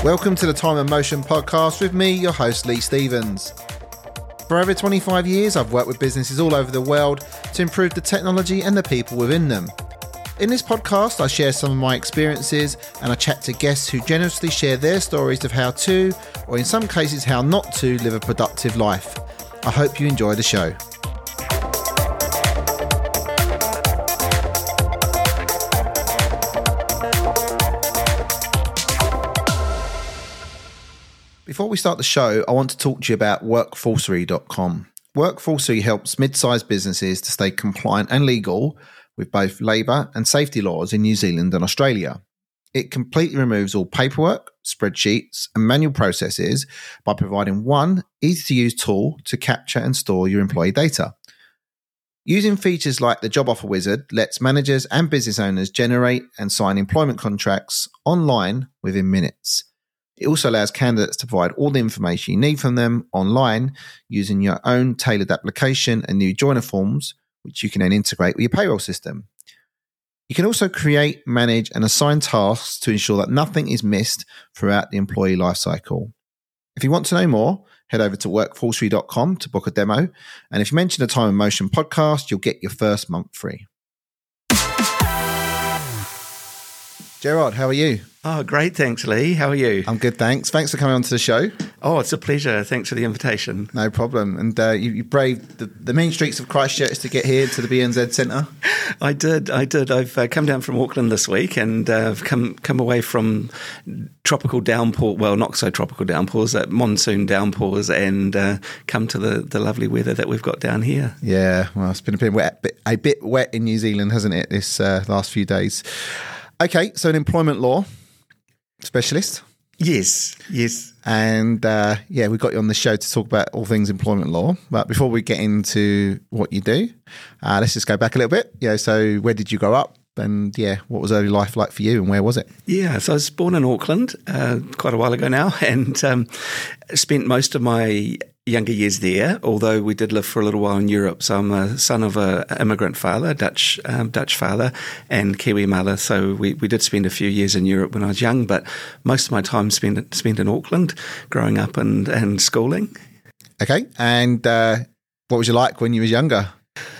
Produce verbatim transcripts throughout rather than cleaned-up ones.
Welcome to the Time and Motion podcast with me, your host, Lee Stevens. For over twenty-five years, I've worked with businesses all over the world to improve the technology and the people within them. In this podcast, I share some of my experiences and I chat to guests who generously share their stories of how to, or in some cases, how not to live a productive life. I hope you enjoy the show. Before we start the show, I want to talk to you about workforcery dot com. Workforcery helps mid-sized businesses to stay compliant and legal with both labour and safety laws in New Zealand and Australia. It completely removes all paperwork, spreadsheets and manual processes by providing one easy-to-use tool to capture and store your employee data. Using features like the Job Offer Wizard lets managers and business owners generate and sign employment contracts online within minutes. It also allows candidates to provide all the information you need from them online using your own tailored application and new joiner forms, which you can then integrate with your payroll system. You can also create, manage, and assign tasks to ensure that nothing is missed throughout the employee lifecycle. If you want to know more, head over to workforcery dot com to book a demo. And if you mention the Time and Motion podcast, you'll get your first month free. Gerard, how are you? Oh, great. Thanks, Lee. How are you? I'm good, thanks. Thanks for coming on to the show. Oh, it's a pleasure. Thanks for the invitation. No problem. And uh, you, you braved the, the mean streets of Christchurch to get here to the B N Z Centre. I did. I did. I've uh, come down from Auckland this week and uh, I've come, come away from tropical downpour, well, not so tropical downpours, uh, monsoon downpours, and uh, come to the, the lovely weather that we've got down here. Yeah, well, it's been a bit wet, a bit wet in New Zealand, hasn't it, this uh, last few days? Okay, so an employment law specialist. Yes, yes. And uh, yeah, we got you on the show to talk about all things employment law. But before we get into what you do, uh, let's just go back a little bit. Yeah, so where did you grow up? And yeah, what was early life like for you and where was it? Yeah, so I was born in Auckland uh, quite a while ago now and um, spent most of my younger years there, although we did live for a little while in Europe. So I'm a son of an immigrant father, Dutch um, Dutch father and Kiwi mother. So we, we did spend a few years in Europe when I was young, but most of my time spent spent in Auckland, growing up and, and schooling. Okay, and uh, what was you like when you were younger?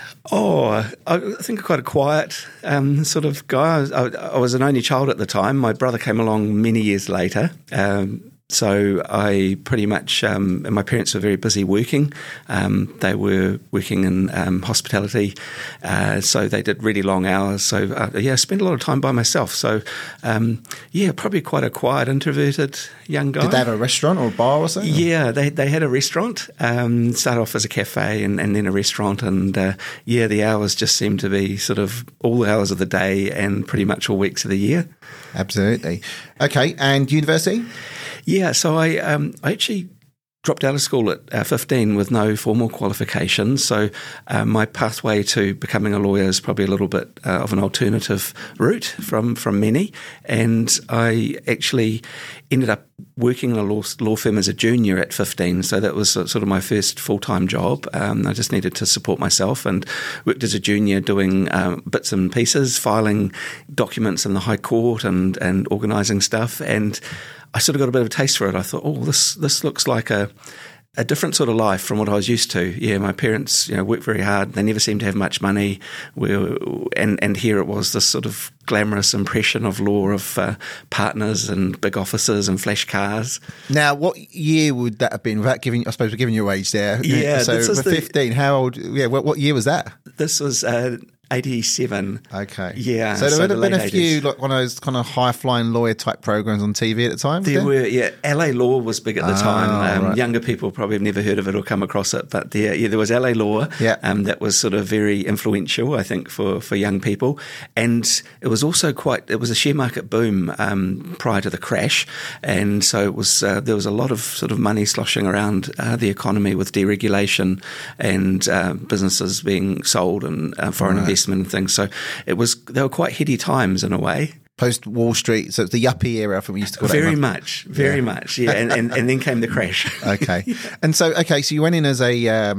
Oh, I think quite a quiet um, sort of guy. I was, I, I was an only child at the time. My brother came along many years later. Um, So I pretty much, um, and my parents were very busy working. Um, they were working in um, hospitality, uh, so they did really long hours. So uh, yeah, I spent a lot of time by myself. So um, yeah, probably quite a quiet, introverted young guy. Did they have a restaurant or a bar or something? Yeah, they they had a restaurant. Um, started off as a cafe and, and then a restaurant. And uh, yeah, the hours just seemed to be sort of all the hours of the day and pretty much all weeks of the year. Absolutely. Okay, and university? Yeah, so I um, I actually dropped out of school at uh, fifteen with no formal qualifications. So uh, my pathway to becoming a lawyer is probably a little bit uh, of an alternative route from, from many. And I actually ended up working in a law, law firm as a junior at fifteen. So that was sort of my first full-time job. Um, I just needed to support myself and worked as a junior doing um, bits and pieces, filing documents in the High Court and, and organising stuff. And I sort of got a bit of a taste for it. I thought, oh, this this looks like a a different sort of life from what I was used to. Yeah, my parents, you know, worked very hard. They never seemed to have much money. We were, and and here it was this sort of glamorous impression of law of uh, partners and big offices and flash cars. Now, what year would that have been? Without giving, I suppose, we're giving your age there. Yeah, so this was for fifteen. The, how old? Yeah, what, what year was that? This was. Uh, eighty-seven. Okay. Yeah. So there so would have the been a few, eighties. like one of those kind of high-flying lawyer type programs on T V at the time? There, there were, yeah. L A Law was big at the ah, time. Um, right. Younger people probably have never heard of it or come across it, but there, yeah, there was L A Law yeah. um, that was sort of very influential, I think, for, for young people. And it was also quite, it was a share market boom um, prior to the crash. And so it was, uh, there was a lot of sort of money sloshing around uh, the economy with deregulation and uh, businesses being sold and uh, foreign right. investment and things. So it was, they were quite heady times in a way. Post Wall Street, so it's the yuppie era, I think we used to call it. Very much, very yeah. much, yeah. And, and and then came the crash. Okay, yeah. and so okay, so you went in as a um,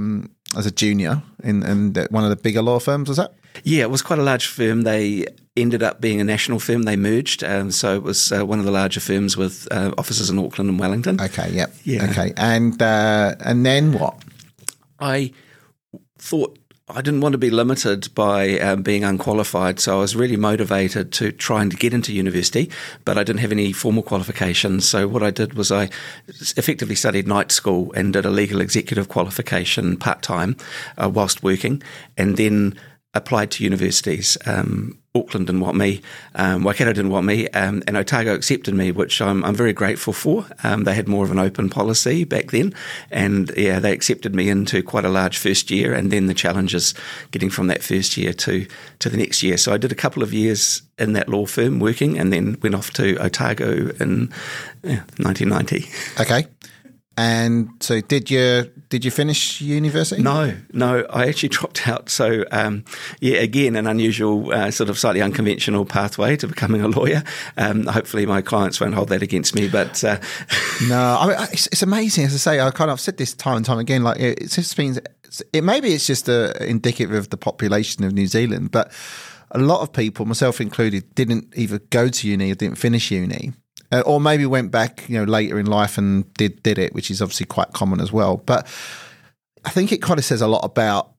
as a junior in, in one of the bigger law firms, was that? Yeah, it was quite a large firm. They ended up being a national firm. They merged, um, so it was uh, one of the larger firms with uh, offices in Auckland and Wellington. Okay, yep. Yeah. Okay, and uh, and then what? I thought I didn't want to be limited by um, being unqualified, so I was really motivated to try and get into university, but I didn't have any formal qualifications. So what I did was I effectively studied night school and did a legal executive qualification part-time uh, whilst working, and then applied to universities. Um, Auckland didn't want me, um, Waikato didn't want me, um, and Otago accepted me, which I'm, I'm very grateful for. Um, they had more of an open policy back then, and yeah, they accepted me into quite a large first year, and then the challenges getting from that first year to, to the next year. So I did a couple of years in that law firm working, and then went off to Otago in yeah, nineteen ninety. Okay. And so, did you did you finish university? No, no, I actually dropped out. So, um, yeah, again, an unusual, uh, sort of slightly unconventional pathway to becoming a lawyer. Um, hopefully, my clients won't hold that against me. But uh, no, I mean, it's, it's amazing. As I say, I kind of said this time and time again. Like, it just means it. Maybe it's just uh, indicative of the population of New Zealand, but a lot of people, myself included, didn't either go to uni or didn't finish uni. Uh, or maybe went back, you know, later in life and did did it, which is obviously quite common as well. But I think it kind of says a lot about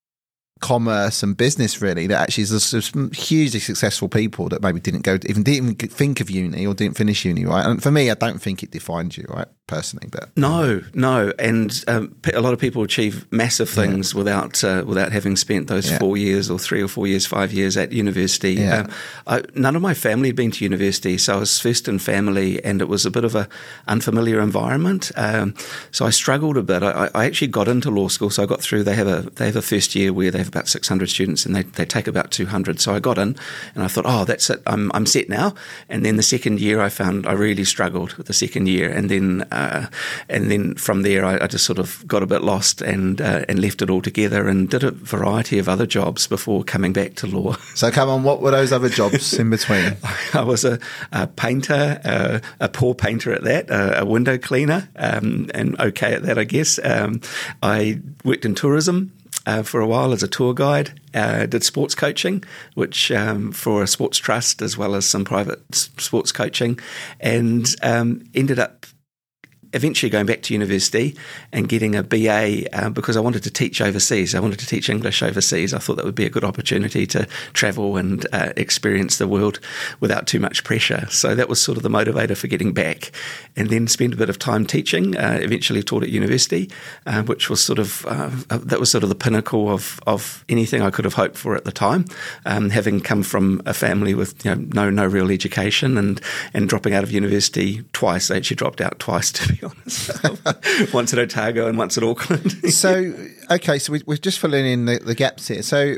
commerce and business, really, that actually there's some hugely successful people that maybe didn't go, even didn't even think of uni or didn't finish uni, right? And for me, I don't think it defines you, right, personally. But no, no, and um, a lot of people achieve massive things yeah. without uh, without having spent those yeah. four years or three or four years, five years at university. Yeah. Um, I, none of my family had been to university, so I was first in family, and it was a bit of a unfamiliar environment. Um, so I struggled a bit. I, I actually got into law school, so I got through. They have a they have a first year where they have about six hundred students, and they, they take about two hundred. So I got in, and I thought, oh, that's it. I'm I'm set now. And then the second year, I found I really struggled with the second year, and then uh, and then from there, I, I just sort of got a bit lost and uh, and left it all together, and did a variety of other jobs before coming back to law. So come on, what were those other jobs in between? I was a, a painter, uh, a poor painter at that, uh, a window cleaner, um, and okay at that, I guess. Um, I worked in tourism. Uh, for a while as a tour guide, uh, did sports coaching, which um, for a sports trust, as well as some private s- sports coaching, and um, ended up eventually going back to university and getting a B A uh, because I wanted to teach overseas. I wanted to teach English overseas. I thought that would be a good opportunity to travel and uh, experience the world without too much pressure. So that was sort of the motivator for getting back, and then spent a bit of time teaching. Uh, eventually taught at university, uh, which was sort of uh, that was sort of the pinnacle of of anything I could have hoped for at the time. Um, having come from a family with you know, no no real education and and dropping out of university twice. I actually dropped out twice, to be honest. Once at Otago and once at Auckland. So, okay, so we, we're just filling in the, the gaps here. So,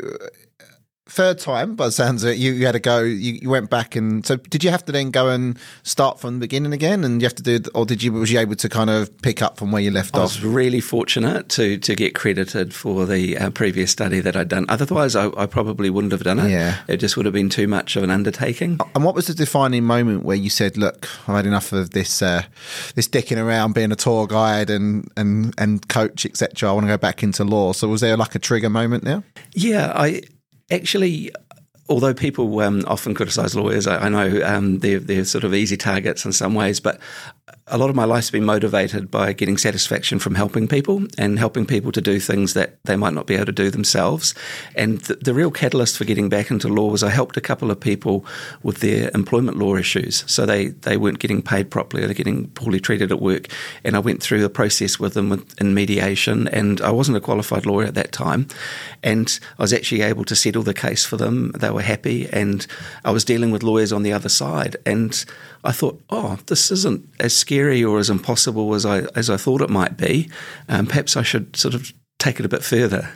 third time, by the sounds of it, you, you had to go, you, you went back, and so did you have to then go and start from the beginning again, and you have to do, or did you, was you able to kind of pick up from where you left I off? was really fortunate to to get credited for the uh, previous study that I'd done. Otherwise, I, I probably wouldn't have done it. Yeah. It just would have been too much of an undertaking. And what was the defining moment where you said, look, I've had enough of this uh, this dicking around being a tour guide and, and, and coach, et cetera. I want to go back into law. So was there like a trigger moment now? Yeah, I actually... Although people um, often criticise lawyers, I, I know um, they're, they're sort of easy targets in some ways, but a lot of my life's been motivated by getting satisfaction from helping people and helping people to do things that they might not be able to do themselves. And the, the real catalyst for getting back into law was I helped a couple of people with their employment law issues. So they, they weren't getting paid properly, or they're getting poorly treated at work. And I went through the process with them with, in mediation, and I wasn't a qualified lawyer at that time. And I was actually able to settle the case for them. They were happy, and I was dealing with lawyers on the other side. And I thought, oh, this isn't as scary or as impossible as I as I thought it might be. Um, perhaps I should sort of take it a bit further.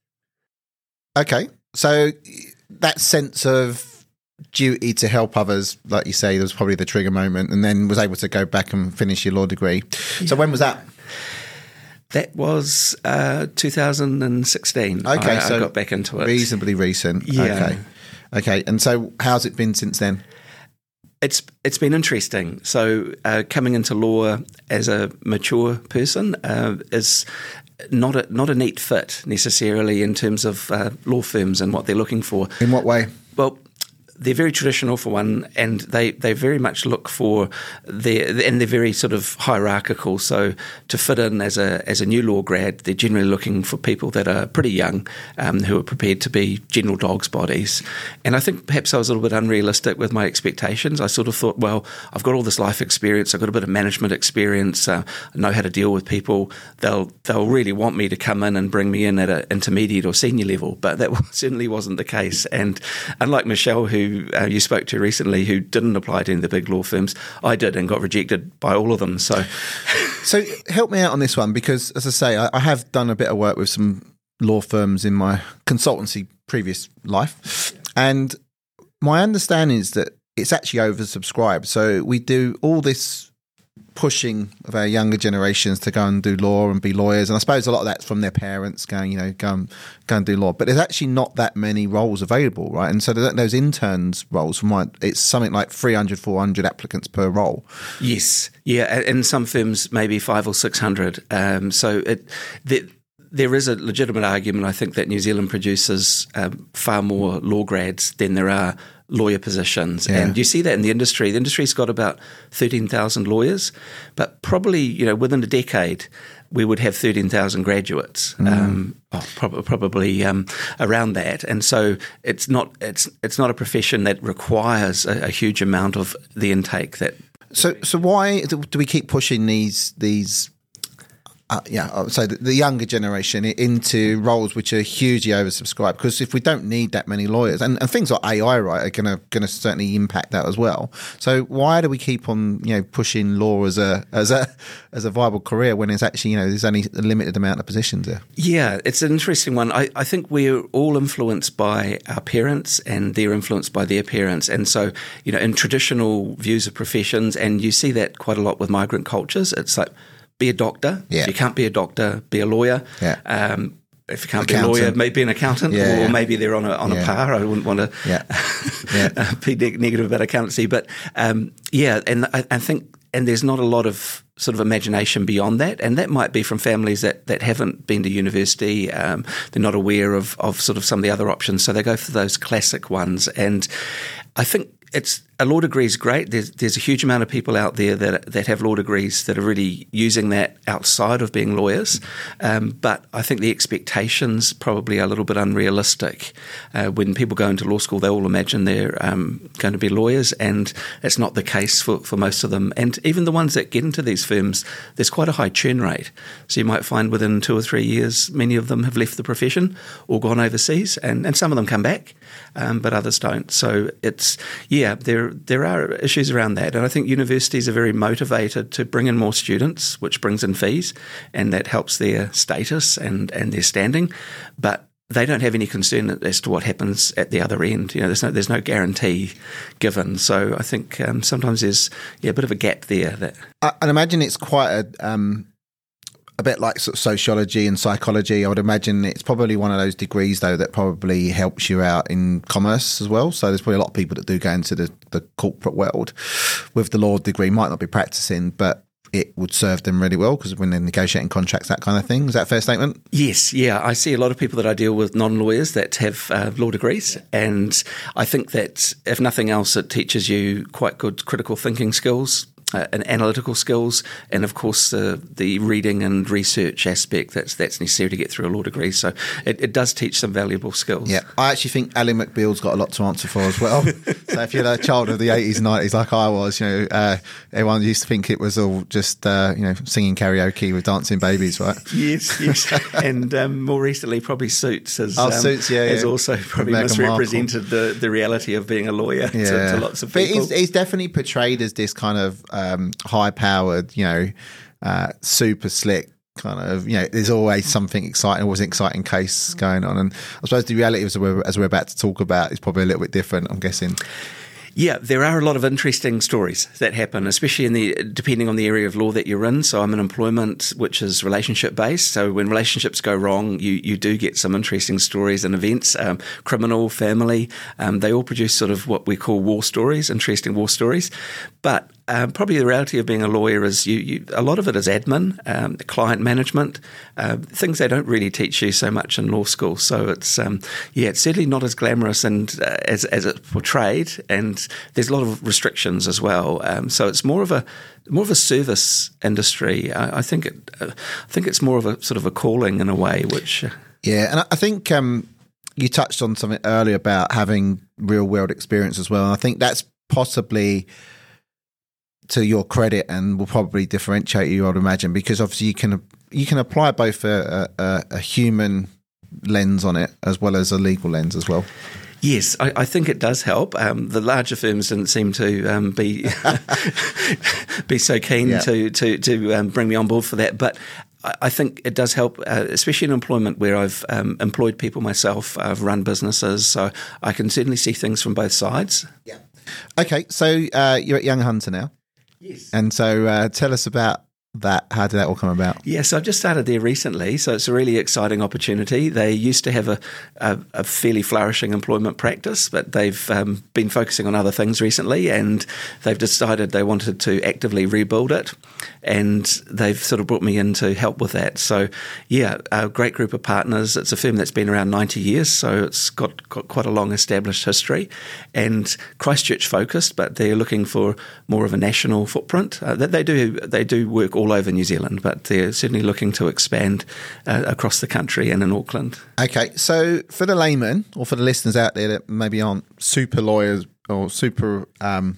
Okay, so that sense of duty to help others, like you say, was probably the trigger moment, and then was able to go back and finish your law degree. Yeah. So when was that? That was uh, two thousand sixteen. Okay, I, so I got back into it. Reasonably recent. Yeah. Okay. Okay, and so how's it been since then? It's it's been interesting. So uh, coming into law as a mature person uh, is not a not a neat fit necessarily in terms of uh, law firms and what they're looking for. In what way? Well, they're very traditional for one, and they, they very much look for their, and they're very sort of hierarchical. So to fit in as a as a new law grad, they're generally looking for people that are pretty young, um, who are prepared to be general dog's bodies. And I think perhaps I was a little bit unrealistic with my expectations. I sort of thought, well, I've got all this life experience, I've got a bit of management experience, uh, I know how to deal with people. They'll they'll really want me to come in and bring me in at an intermediate or senior level, but that certainly wasn't the case. And unlike Michelle, who Uh, you spoke to recently, who didn't apply to any of the big law firms, I did and got rejected by all of them. So, so help me out on this one, because, as I say, I, I have done a bit of work with some law firms in my consultancy previous life, and my understanding is that it's actually oversubscribed. So we do all this pushing of our younger generations to go and do law and be lawyers, and I suppose a lot of that's from their parents going, you know, go and go and do law. But there's actually not that many roles available, right? And so those interns roles, from my, it's something like three hundred, four hundred applicants per role. Yes, yeah, in some firms maybe five or six hundred. Um, so it. The, There is a legitimate argument, I think, that New Zealand produces um, far more law grads than there are lawyer positions. Yeah. And you see that in the industry. The industry's got about thirteen thousand lawyers, but probably, you know, within a decade, we would have thirteen thousand graduates, mm. um, oh, prob- probably um, around that. And so it's not it's it's not a profession that requires a, a huge amount of the intake that. So so why do we keep pushing these these? Uh, yeah, so the, the younger generation into roles which are hugely oversubscribed? Because if we don't need that many lawyers, and, and things like A I, right, are going to going to certainly impact that as well. So why do we keep on, you know, pushing law as a as a as a viable career when it's actually, you know, there's only a limited amount of positions there? Yeah, it's an interesting one. I, I think we're all influenced by our parents, and they're influenced by their parents, and so, you know, in traditional views of professions, and you see that quite a lot with migrant cultures. It's like, be a doctor. Yeah. If you can't be a doctor, be a lawyer. Yeah. Um, if you can't accountant. be a lawyer, maybe an accountant, Yeah, or yeah. maybe they're on a on Yeah. a par. I wouldn't want to Yeah. Yeah. be neg- negative about accountancy, but um, yeah, and I, I think, and there's not a lot of sort of imagination beyond that, and that might be from families that, that haven't been to university. Um, they're not aware of of sort of some of the other options, so they go for those classic ones. And I think it's a law degree is great. There's there's a huge amount of people out there that that have law degrees that are really using that outside of being lawyers. Um, but I think the expectations probably are a little bit unrealistic. Uh, when people go into law school, they all imagine they're um, going to be lawyers, and it's not the case for, for most of them. And even the ones that get into these firms, there's quite a high churn rate. So you might find within two or three years, many of them have left the profession or gone overseas, and, and some of them come back, um, but others don't. So it's, yeah, there there are issues around that. And I think universities are very motivated to bring in more students, which brings in fees, and that helps their status and, and their standing. But they don't have any concern as to what happens at the other end. You know, there's no there's no guarantee given. So I think um, sometimes there's yeah, a bit of a gap there. That I, I'd imagine it's quite a um, a bit like sort of sociology and psychology. I would imagine it's probably one of those degrees though that probably helps you out in commerce as well. So there's probably a lot of people that do go into the, the corporate world with the law degree, might not be practicing, but it would serve them really well because when they're negotiating contracts, that kind of thing. Is that a fair statement? Yes, yeah. I see a lot of people that I deal with, non-lawyers, that have uh, law degrees. And I think that, if nothing else, it teaches you quite good critical thinking skills, uh, and analytical skills, and of course uh, the reading and research aspect that's that's necessary to get through a law degree. So it, it does teach some valuable skills. Yeah, I actually think Ally McBeal's got a lot to answer for as well. So if you're a child of the eighties and nineties like I was, you know, uh, everyone used to think it was all just uh, you know, singing karaoke with dancing babies, right? Yes, yes. And um, more recently, probably Suits has, oh, um, Suits, yeah, has yeah. also probably Meghan misrepresented the, the reality of being a lawyer yeah. to, to lots of but people. But he's, he's definitely portrayed as this kind of um, high-powered, you know, uh, super slick kind of, you know, there's always something exciting, always an exciting case going on. And I suppose the reality, as we're, as we're about to talk about, is probably a little bit different, I'm guessing. Yeah, there are a lot of interesting stories that happen, especially in the depending on the area of law that you're in. So I'm in employment, which is relationship based. So when relationships go wrong, you you do get some interesting stories and events. Um, criminal, family, um, they all produce sort of what we call war stories, interesting war stories. But um, probably the reality of being a lawyer is you, you a lot of it is admin, um, client management, uh, things they don't really teach you so much in law school. So it's um, yeah, it's certainly not as glamorous and uh, as as it's portrayed, and there's a lot of restrictions as well. Um, so it's more of a more of a service industry. I, I think it, uh, I think it's more of a sort of a calling in a way, which uh, yeah, and I think um, you touched on something earlier about having real world experience as well, and I think that's possibly to your credit and will probably differentiate you, I'd imagine, because obviously you can you can apply both a, a, a human lens on it as well as a legal lens as well. Yes, I, I think it does help. Um, the larger firms didn't seem to um, be be so keen yeah. to to to um, bring me on board for that, but I, I think it does help, uh, especially in employment where I've um, employed people myself. I've run businesses, so I can certainly see things from both sides. Yeah. Okay, so uh, you're at Young Hunter now. Yes. And so uh, tell us about that. How did that all come about? Yes, yeah, so I've just started there recently, so it's a really exciting opportunity. They used to have a, a, a fairly flourishing employment practice, but they've um, been focusing on other things recently, and they've decided they wanted to actively rebuild it, and they've sort of brought me in to help with that. So, yeah, a great group of partners. It's a firm that's been around ninety years, so it's got, got quite a long established history, and Christchurch focused, but they're looking for more of a national footprint. Uh, they do they do work all over New Zealand, but they're certainly looking to expand uh, across the country and in Auckland. Okay, so for the layman or for the listeners out there that maybe aren't super lawyers or super um,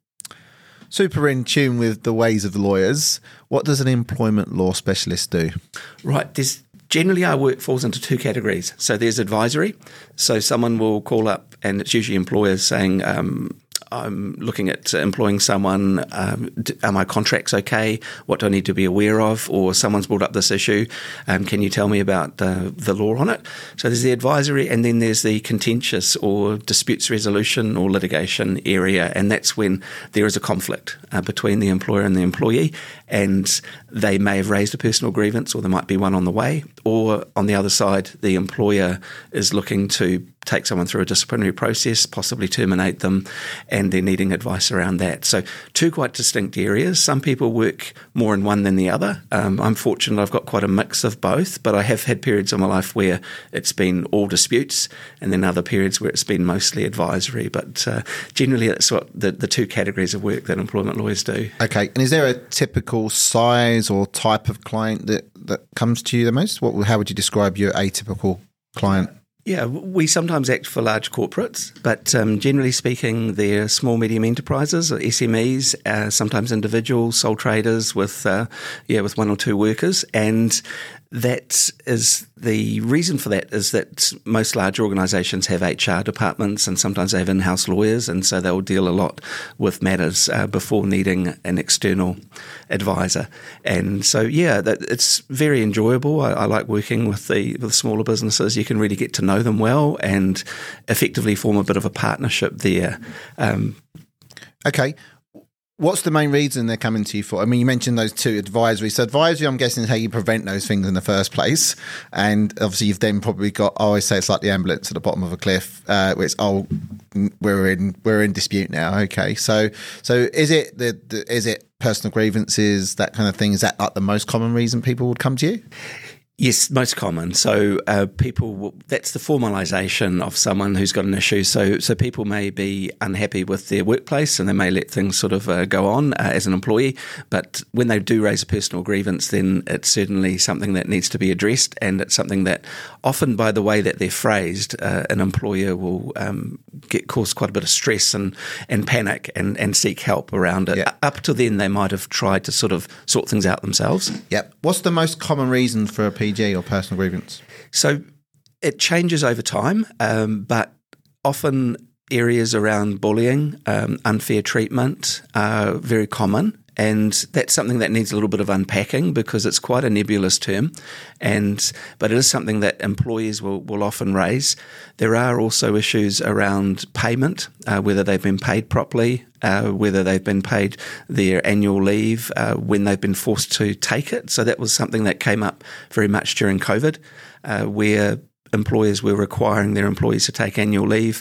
super in tune with the ways of the lawyers, what does an employment law specialist do? Right, there's generally our work falls into two categories. So there's advisory. So someone will call up, and it's usually employers saying, um, I'm looking at employing someone. Um, are my contracts okay? What do I need to be aware of? Or someone's brought up this issue. Um, can you tell me about uh, the law on it? So there's the advisory, and then there's the contentious or disputes resolution or litigation area, and that's when there is a conflict uh, between the employer and the employee, and they may have raised a personal grievance, or there might be one on the way, or on the other side, the employer is looking to take someone through a disciplinary process, possibly terminate them, and they're needing advice around that. So two quite distinct areas. Some people work more in one than the other. Um, I'm fortunate I've got quite a mix of both, but I have had periods in my life where it's been all disputes, and then other periods where it's been mostly advisory. But uh, generally that's what the, the two categories of work that employment lawyers do. Okay, and is there a typical size or type of client that, that comes to you the most? What, how would you describe your atypical client? Yeah, we sometimes act for large corporates, but um, generally speaking, they're small, medium enterprises or S M Es, uh, sometimes individuals, sole traders with, uh, yeah, with one or two workers, and that is the reason for that is that most large organisations have H R departments, and sometimes they have in-house lawyers, and so they'll deal a lot with matters uh, before needing an external advisor. And so, yeah, that, it's very enjoyable. I, I like working with the with smaller businesses. You can really get to know them well and effectively form a bit of a partnership there. Um, okay. What's the main reason they're coming to you for? I mean, you mentioned those two, advisory. So advisory, I'm guessing, is how you prevent those things in the first place. And obviously you've then probably got, I always say it's like the ambulance at the bottom of a cliff, uh, where it's, oh, we're in we're in dispute now. Okay. So so is it the, the is it personal grievances, that kind of thing? Is that like the most common reason people would come to you? Yes, most common. So uh, people, will, that's the formalisation of someone who's got an issue. So so people may be unhappy with their workplace and they may let things sort of uh, go on uh, as an employee. But when they do raise a personal grievance, then it's certainly something that needs to be addressed, and it's something that often by the way that they're phrased, uh, an employer will um, get cause quite a bit of stress and, and panic and, and seek help around it. Yep. Up to then, they might have tried to sort of sort things out themselves. Yep. What's the most common reason for a P G or personal grievance? So it changes over time, um, but often areas around bullying, um, unfair treatment are very common. And that's something that needs a little bit of unpacking because it's quite a nebulous term, and but it is something that employees will, will often raise. There are also issues around payment, uh, whether they've been paid properly, uh, whether they've been paid their annual leave, uh, when they've been forced to take it. So that was something that came up very much during COVID, uh, where employers were requiring their employees to take annual leave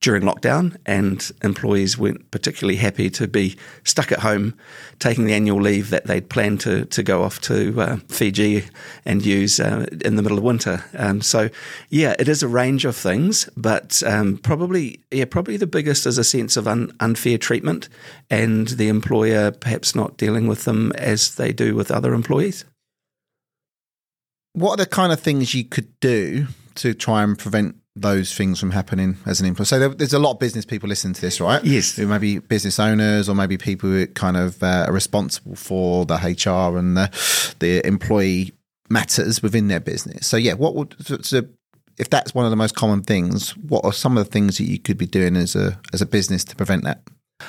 during lockdown, and employees weren't particularly happy to be stuck at home taking the annual leave that they'd planned to to go off to uh, Fiji and use uh, in the middle of winter. Um, so, yeah, it is a range of things, but um, probably yeah, probably the biggest is a sense of un- unfair treatment and the employer perhaps not dealing with them as they do with other employees. What are the kind of things you could do to try and prevent those things from happening as an employer? So there, there's a lot of business people listening to this, right? Yes. Who maybe business owners or maybe people who kind of uh, are responsible for the H R and the, the employee matters within their business. So yeah, what would so, so if that's one of the most common things, what are some of the things that you could be doing as a as a business to prevent that?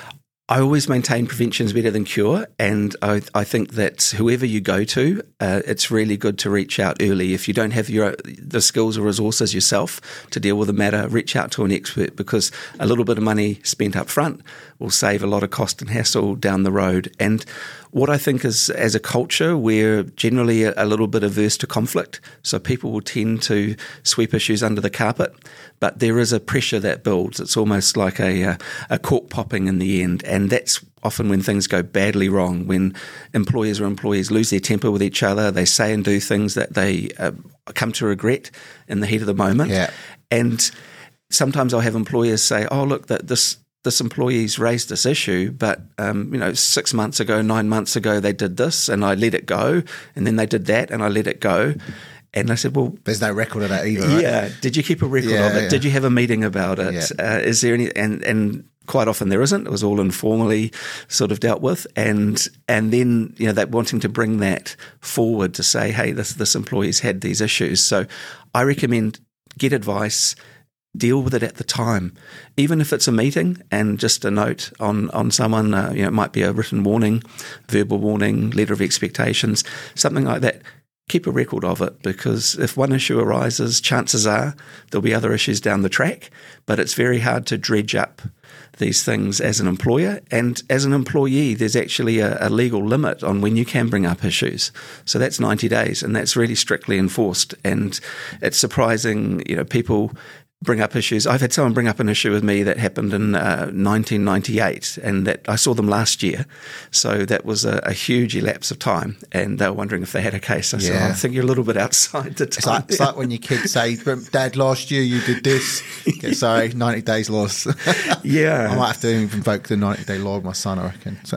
I always maintain prevention is better than cure, and I, I think that whoever you go to, uh, it's really good to reach out early. If you don't have your the skills or resources yourself to deal with the matter, reach out to an expert, because a little bit of money spent up front will save a lot of cost and hassle down the road. And what I think is, as a culture, we're generally a, a little bit averse to conflict, so people will tend to sweep issues under the carpet, but there is a pressure that builds. It's almost like a, a, a cork popping in the end, and that's often when things go badly wrong, when employers or employees lose their temper with each other, they say and do things that they uh, come to regret in the heat of the moment. Yeah. And sometimes I'll have employers say, oh, look, that this this employee's raised this issue, but um, you know, six months ago, nine months ago, they did this, and I let it go, and then they did that, and I let it go. And I said, well, there's no record of that either, right? Yeah. Did you keep a record yeah, of it? Yeah. Did you have a meeting about it? Yeah. Uh, is there any? And and quite often there isn't. It was all informally sort of dealt with, and and then you know that wanting to bring that forward to say, hey, this this employee's had these issues. So I recommend get advice. Deal with it at the time, even if it's a meeting and just a note on on someone. Uh, you know, it might be a written warning, verbal warning, letter of expectations, something like that. Keep a record of it, because if one issue arises, chances are there'll be other issues down the track. But it's very hard to dredge up these things as an employer, and as an employee, there's actually a, a legal limit on when you can bring up issues. So that's ninety days, and that's really strictly enforced. And it's surprising, you know, people bring up issues. I've had someone bring up an issue with me that happened in uh, nineteen ninety-eight, and that I saw them last year. So that was a, a huge elapse of time, and they were wondering if they had a case. I said, Yeah. oh, I think you're a little bit outside the time. It's like, it's like when your kids say, Dad, last year you did this. Okay, sorry, ninety days loss. Yeah. I might have to invoke the ninety-day law of my son, I reckon. So.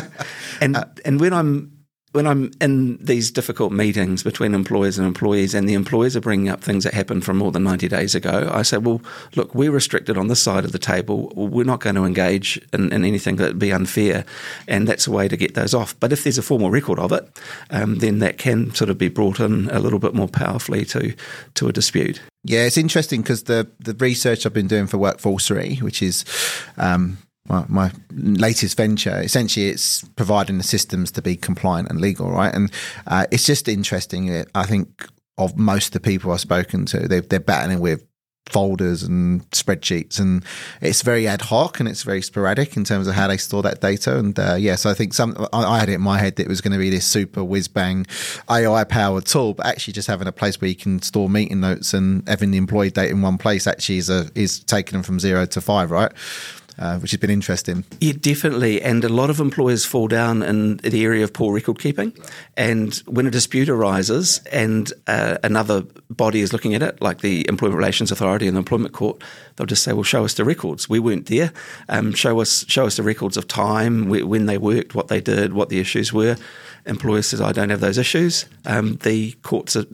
and uh, and when I'm when I'm in these difficult meetings between employers and employees, and the employers are bringing up things that happened from more than ninety days ago, I say, well, look, we're restricted on this side of the table. We're not going to engage in, in anything that would be unfair, and that's a way to get those off. But if there's a formal record of it, um, then that can sort of be brought in a little bit more powerfully to to a dispute. Yeah, it's interesting because the, the research I've been doing for Workforcery, which is um, my, my latest venture, essentially it's providing the systems to be compliant and legal, right? And uh, it's just interesting. I think of most of the people I've spoken to, they, they're battling with folders and spreadsheets, and it's very ad hoc and it's very sporadic in terms of how they store that data. And uh, yeah, so I think some I, I had it in my head that it was going to be this super whiz bang A I powered tool, but actually just having a place where you can store meeting notes and having the employee data in one place actually is a, is taking them from zero to five, right? Uh, which has been interesting. Yeah, definitely. And a lot of employers fall down in the area of poor record keeping. And when a dispute arises and uh, another body is looking at it, like the Employment Relations Authority and the Employment Court, they'll just say, well, show us the records. We weren't there. Um, show us show us the records of time, when they worked, what they did, what the issues were. Employer says, I don't have those issues. Um, the courts are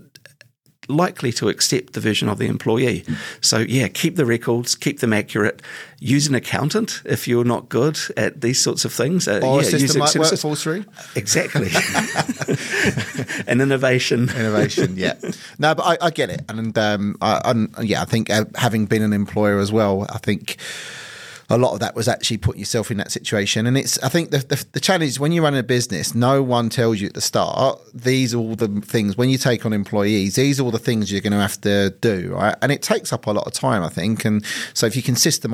likely to accept the version of the employee. So yeah, keep the records, keep them accurate. Use an accountant if you're not good at these sorts of things. Uh, Or yeah, a system like use Workforcery. Exactly. An innovation. Innovation, yeah. No, but I, I get it. And um, I, I'm, yeah, I think uh, having been an employer as well, I think a lot of that was actually putting yourself in that situation. And it's, I think the, the the challenge is when you run a business, no one tells you at the start, these are all the things, when you take on employees, these are all the things you're going to have to do, right? And it takes up a lot of time, I think. And so if you can systemize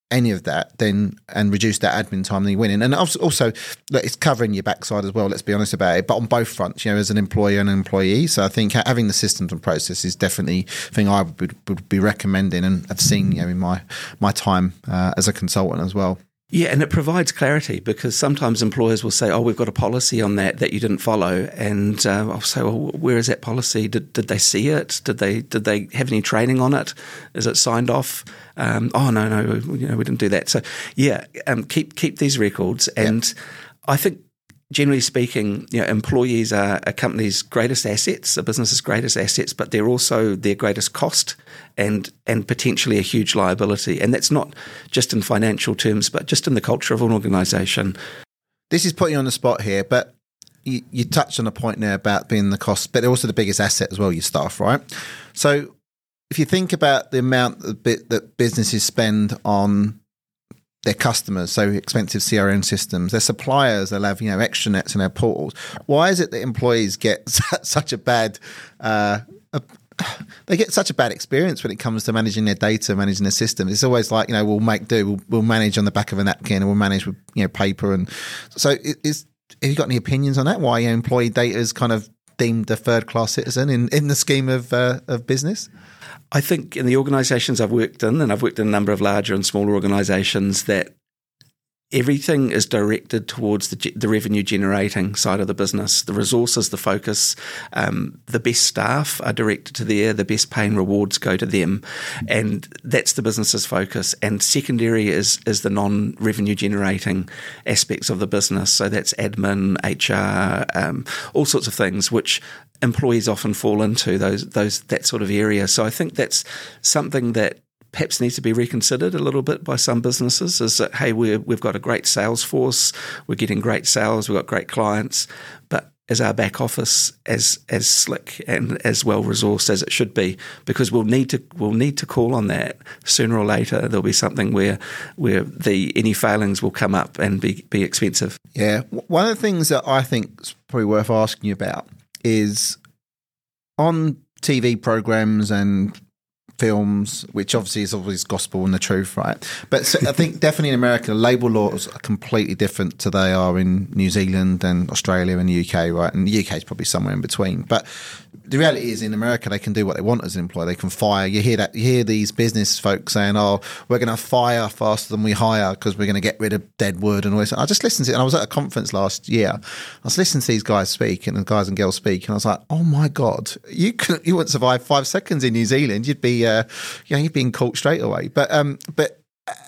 any of that, then and reduce that admin time, then you're winning. And also, also look, it's covering your backside as well, let's be honest about it, but on both fronts, you know, as an employer and an employee. So I think having the systems and processes is definitely a thing I would, would be recommending, and I've seen, you know, in my my time uh, as a consultant as well. Yeah, and it provides clarity, because sometimes employers will say, oh, we've got a policy on that that you didn't follow. And uh, I'll say, well, where is that policy? Did did they see it? Did they did they have any training on it? Is it signed off? Um, oh, no, no, you know, we didn't do that. So, yeah, um, keep keep these records. And yeah. I think, generally speaking, you know, employees are a company's greatest assets, a business's greatest assets, but they're also their greatest cost and and potentially a huge liability. And that's not just in financial terms, but just in the culture of an organisation. This is putting you on the spot here, but you, you touched on a point there about being the cost, but they're also the biggest asset as well, your staff, right? So if you think about the amount of bit that businesses spend on their customers, so expensive C R M systems, their suppliers, they'll have, you know, extranets in their portals. Why is it that employees get such a bad, uh, a, they get such a bad experience when it comes to managing their data, managing their systems? It's always like, you know, we'll make do, we'll, we'll manage on the back of a napkin, and we'll manage with, you know, paper. And so it, is, have you got any opinions on that? Why, you know, employee data is kind of deemed a third class citizen in, in the scheme of uh, of business? I think in the organisations I've worked in, and I've worked in a number of larger and smaller organisations, that everything is directed towards the, the revenue generating side of the business. The resources, the focus, um, the best staff are directed to there, the best pay and rewards go to them, and that's the business's focus. And secondary is is the non-revenue generating aspects of the business. So that's admin, H R, um, all sorts of things, which employees often fall into, those those that sort of area. So I think that's something that perhaps needs to be reconsidered a little bit by some businesses, is that, hey, we're, we've got a great sales force, we're getting great sales, we've got great clients, but is our back office as as slick and as well resourced as it should be? Because we'll need to we'll need to call on that sooner or later. There'll be something where where the any failings will come up and be be expensive. Yeah, one of the things that I think is probably worth asking you about is on T V programs and films, which obviously is always gospel and the truth, right? But so I think definitely in America, label laws are completely different to they are in New Zealand and Australia and the U K, right? And the U K is probably somewhere in between. But the reality is in America, they can do what they want as an employer. They can fire. You hear that, you hear these business folks saying, oh, we're going to fire faster than we hire because we're going to get rid of dead wood and all this. I just listened to it, and I was at a conference last year. I was listening to these guys speak, and the guys and girls speak, and I was like, oh my God, you couldn't, you wouldn't survive five seconds in New Zealand. You'd be, uh, you know, you'd be caught straight away. But, um, but,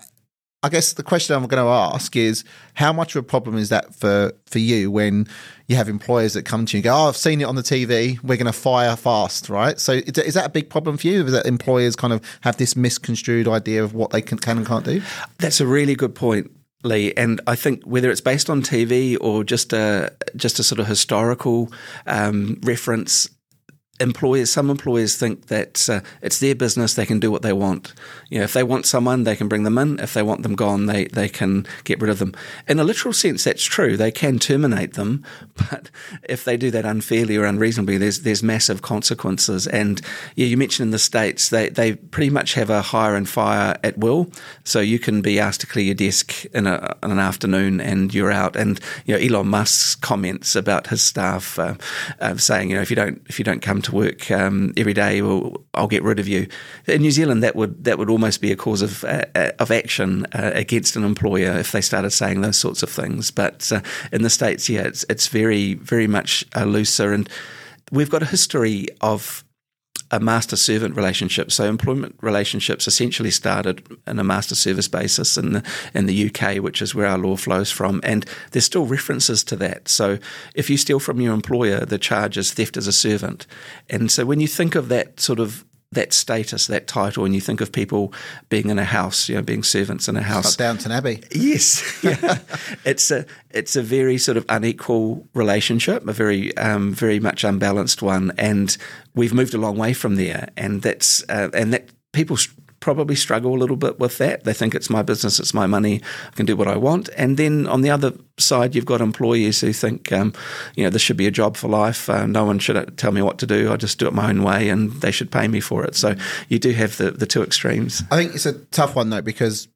I guess the question I'm going to ask is, how much of a problem is that for, for you when you have employers that come to you and go, oh, I've seen it on the T V, we're going to fire fast, right? So is, is that a big problem for you? Is that employers kind of have this misconstrued idea of what they can, can and can't do? That's a really good point, Lee. And I think whether it's based on T V or just a, just a sort of historical um, reference, employers, some employers think that uh, it's their business, they can do what they want. You know, if they want someone, they can bring them in. If they want them gone, they, they can get rid of them. In a literal sense, that's true. They can terminate them, but if they do that unfairly or unreasonably, there's there's massive consequences. And yeah, you mentioned in the States, they, they pretty much have a hire and fire at will. So you can be asked to clear your desk in, a, in an afternoon and you're out. And you know, Elon Musk's comments about his staff uh, uh, saying, you know, if you don't if you don't come to to work um, every day, well, I'll get rid of you. In New Zealand, that would that would almost be a cause of uh, of action uh, against an employer if they started saying those sorts of things. But uh, in the States, yeah, it's it's very very much uh, looser, and we've got a history of a master-servant relationship. So employment relationships essentially started in a master-service basis in the, in the U K, which is where our law flows from, and there's still references to that. So if you steal from your employer, the charge is theft as a servant. And so when you think of that sort of that status, that title, and you think of people being in a house, you know, being servants in a house. It's like Downton Abbey. Yes. Yeah. it's a it's a very sort of unequal relationship, a very um, very much unbalanced one, and we've moved a long way from there. And that's uh, and that people probably struggle a little bit with that. They think it's my business, it's my money, I can do what I want. And then on the other side, you've got employees who think, um, you know, this should be a job for life. Uh, no one should tell me what to do. I just do it my own way, and they should pay me for it. So you do have the, the two extremes. I think it's a tough one though, because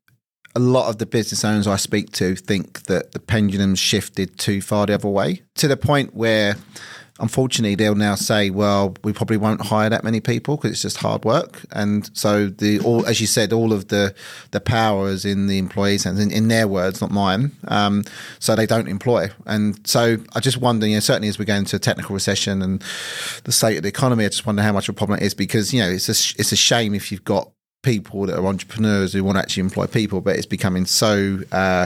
a lot of the business owners I speak to think that the pendulum's shifted too far the other way, to the point where, unfortunately, they'll now say, well, we probably won't hire that many people because it's just hard work. And so, the all, as you said, all of the, the power is in the employees' hands, in, in their words, not mine. Um, so they don't employ. And so I just wonder, you know, certainly as we go into a technical recession and the state of the economy, I just wonder how much of a problem it is, because, you know, it's a, it's a shame if you've got people that are entrepreneurs who want to actually employ people, but it's becoming so... Uh,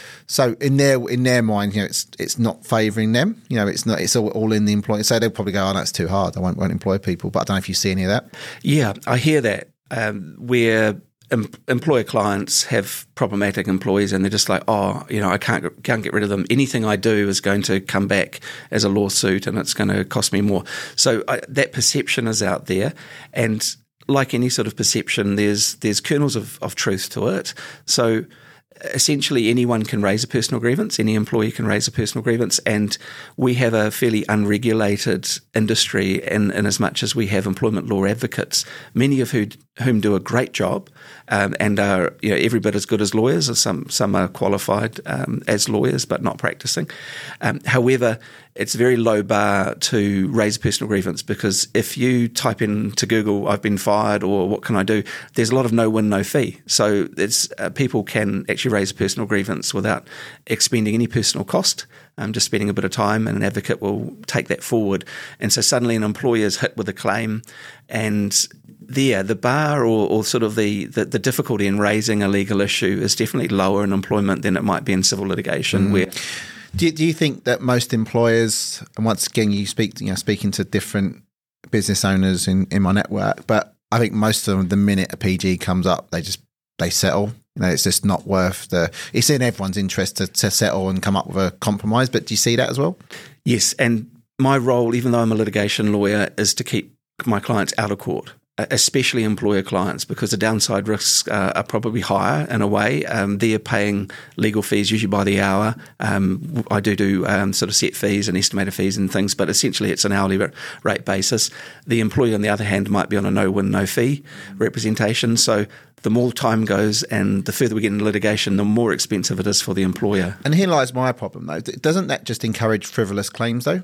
So in their in their mind, you know, it's it's not favouring them. You know, it's not. It's all, all in the employee. So they'll probably go, "Oh, that's too hard. I won't won't employ people." But I don't know if you see any of that. Yeah, I hear that. Um, where em- employer clients have problematic employees, and they're just like, "Oh, you know, I can't can't get rid of them. Anything I do is going to come back as a lawsuit, and it's going to cost me more." So I, that perception is out there, and like any sort of perception, there's there's kernels of, of truth to it. So essentially anyone can raise a personal grievance, any employee can raise a personal grievance, and we have a fairly unregulated industry in, in as much as we have employment law advocates, many of who, whom do a great job um, and are, you know, every bit as good as lawyers, or some, some are qualified um, as lawyers but not practicing. Um, however, it's a very low bar to raise a personal grievance, because if you type into Google, I've been fired, or what can I do, there's a lot of no win, no fee. So it's, uh, people can actually raise a personal grievance without expending any personal cost, um, just spending a bit of time, and an advocate will take that forward. And so suddenly an employer is hit with a claim, and there, the bar or, or sort of the, the, the difficulty in raising a legal issue is definitely lower in employment than it might be in civil litigation, mm. where... Do you, do you think that most employers, and once again, you speak, you know, speaking to different business owners in, in my network, but I think most of them, the minute a P G comes up, they just, they settle. You know, it's just not worth the, it's in everyone's interest to, to settle and come up with a compromise. But do you see that as well? Yes. And my role, even though I'm a litigation lawyer, is to keep my clients out of court, especially employer clients, because the downside risks uh, are probably higher in a way. Um, they're paying legal fees usually by the hour. Um, I do do um, sort of set fees and estimated fees and things, but essentially it's an hourly rate basis. The employer, on the other hand, might be on a no-win, no-fee representation. So the more time goes and the further we get into litigation, the more expensive it is for the employer. And here lies my problem, though. Doesn't that just encourage frivolous claims, though?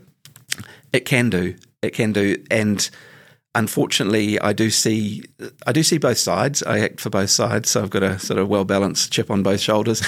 It can do. It can do. And unfortunately, I do see I do see both sides. I act for both sides, so I've got a sort of well-balanced chip on both shoulders.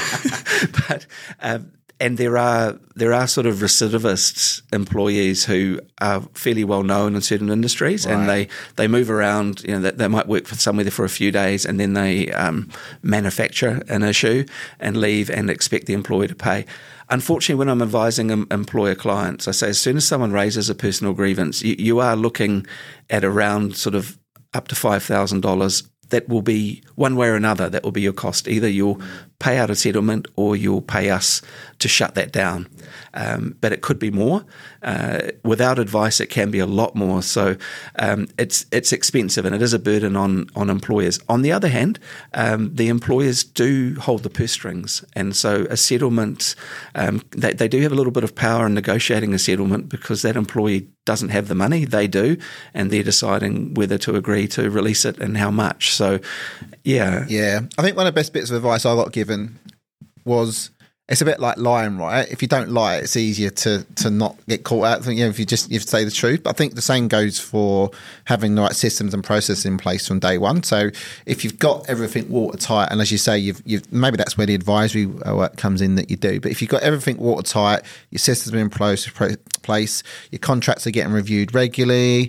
but um, and there are there are sort of recidivist employees who are fairly well known in certain industries, right. and they, they move around. You know, they, they might work for somewhere for a few days, and then they um, manufacture an issue and leave and expect the employer to pay. Unfortunately, when I'm advising um, employer clients, I say as soon as someone raises a personal grievance, you, you are looking at around sort of up to five thousand dollars. That will be one way or another, that will be your cost. Either you'll pay out a settlement or you'll pay us to shut that down. Um, but it could be more. Uh, without advice, it can be a lot more. So um, it's it's expensive, and it is a burden on, on employers. On the other hand, um, the employers do hold the purse strings. And so a settlement, um, they, they do have a little bit of power in negotiating a settlement, because that employee doesn't have the money, they do, and they're deciding whether to agree to release it and how much. So, yeah. Yeah. I think one of the best bits of advice I got given was, it's a bit like lying, right? If you don't lie, it's easier to to not get caught out. I think, you know, if you just you say the truth. But I think the same goes for having the right systems and processes in place from day one. So if you've got everything watertight, and as you say, you've you've maybe that's where the advisory work comes in that you do. But if you've got everything watertight, your systems are in place, place, your contracts are getting reviewed regularly.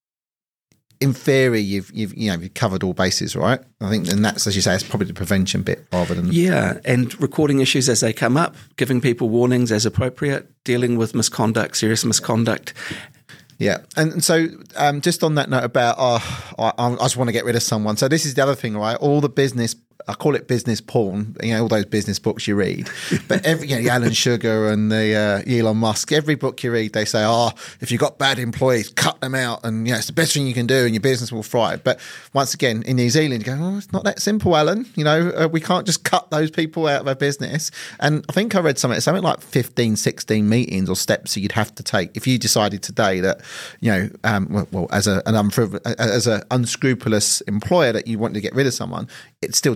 In theory, you've you've you know you've covered all bases, right? I think, and that's, as you say, it's probably the prevention bit rather than yeah, and recording issues as they come up, giving people warnings as appropriate, dealing with misconduct, serious misconduct. Yeah, and so um, just on that note about, oh, I, I just want to get rid of someone. So this is the other thing, right? All the business, I call it business porn, you know, all those business books you read. But every, you know, the Alan Sugar and the uh, Elon Musk, every book you read, they say, oh, if you've got bad employees, cut them out. And, you know, it's the best thing you can do and your business will thrive. But once again, in New Zealand, you go, oh, it's not that simple, Alan. You know, uh, we can't just cut those people out of our business. And I think I read something, something like fifteen, sixteen meetings or steps that you'd have to take if you decided today that, you know, um, well, well, as a, an unfriv- as an unscrupulous employer that you want to get rid of someone, it still takes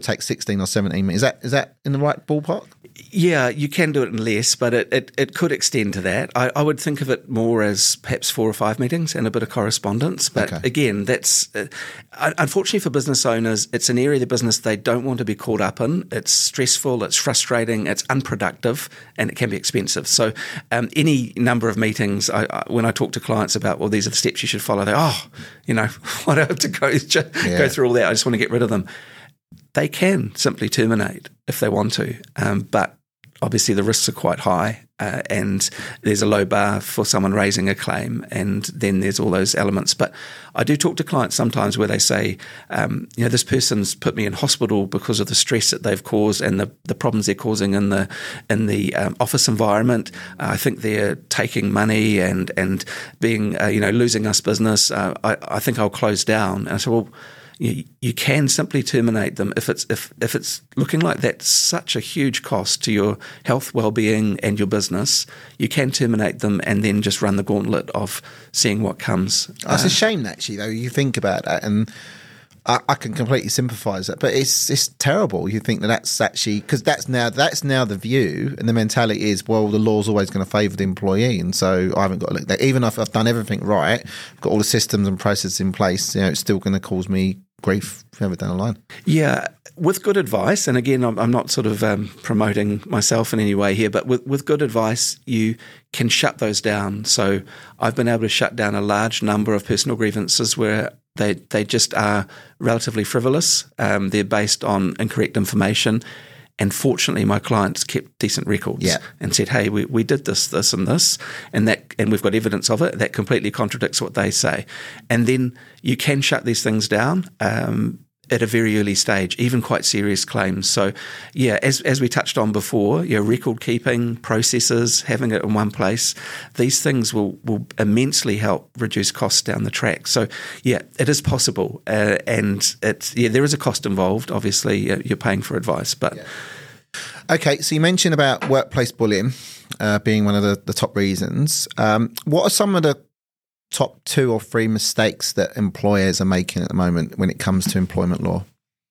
take sixteen or seventeen minutes. Is that is that in the right ballpark? Yeah, you can do it in less, but it, it, it could extend to that. I, I would think of it more as perhaps four or five meetings and a bit of correspondence. But Okay. again, that's uh, unfortunately for business owners, it's an area of the business they don't want to be caught up in. It's stressful, it's frustrating, it's unproductive, and it can be expensive. So um, any number of meetings, I, I, when I talk to clients about, well, these are the steps you should follow, they oh, you know, why do I have to go, Yeah. go through all that? I just want to get rid of them. They can simply terminate if they want to, um, but obviously the risks are quite high, uh, and there's a low bar for someone raising a claim, and then there's all those elements. But I do talk to clients sometimes where they say, um, you know, this person's put me in hospital because of the stress that they've caused and the, the problems they're causing in the in the um, office environment. Uh, I think they're taking money and and being, uh, you know, losing us business. Uh, I, I think I'll close down. And I said, well, You, you can simply terminate them if it's if, if it's looking like that's such a huge cost to your health, well-being, and your business. You can terminate them and then just run the gauntlet of seeing what comes. That's Uh, a shame, actually. Though you think about that, and I, I can completely sympathise that, but it's it's terrible. You think that that's actually because that's now that's now the view and the mentality is, well, the law's always going to favour the employee, and so I haven't got to look that. Even if I've done everything right, I've got all the systems and processes in place, you know, it's still going to cause me grief further down the line. Yeah, with good advice, and again, I'm, I'm not sort of um, promoting myself in any way here, but with, with good advice, you can shut those down. So I've been able to shut down a large number of personal grievances where they they just are relatively frivolous. Um, they're based on incorrect information. And fortunately, my clients kept decent records Yeah. and said, hey, we, we did this, this and this, and that, and we've got evidence of it that completely contradicts what they say. And then you can shut these things down um, at a very early stage, even quite serious claims. So, yeah, as as we touched on before, your record keeping processes, having it in one place, these things will, will immensely help reduce costs down the track. So, yeah, it is possible. Uh, and it's, yeah, there is a cost involved. Obviously, uh, you're paying for advice, but... Yeah. Okay, so you mentioned about workplace bullying uh, being one of the, the top reasons. Um, what are some of the top two or three mistakes that employers are making at the moment when it comes to employment law?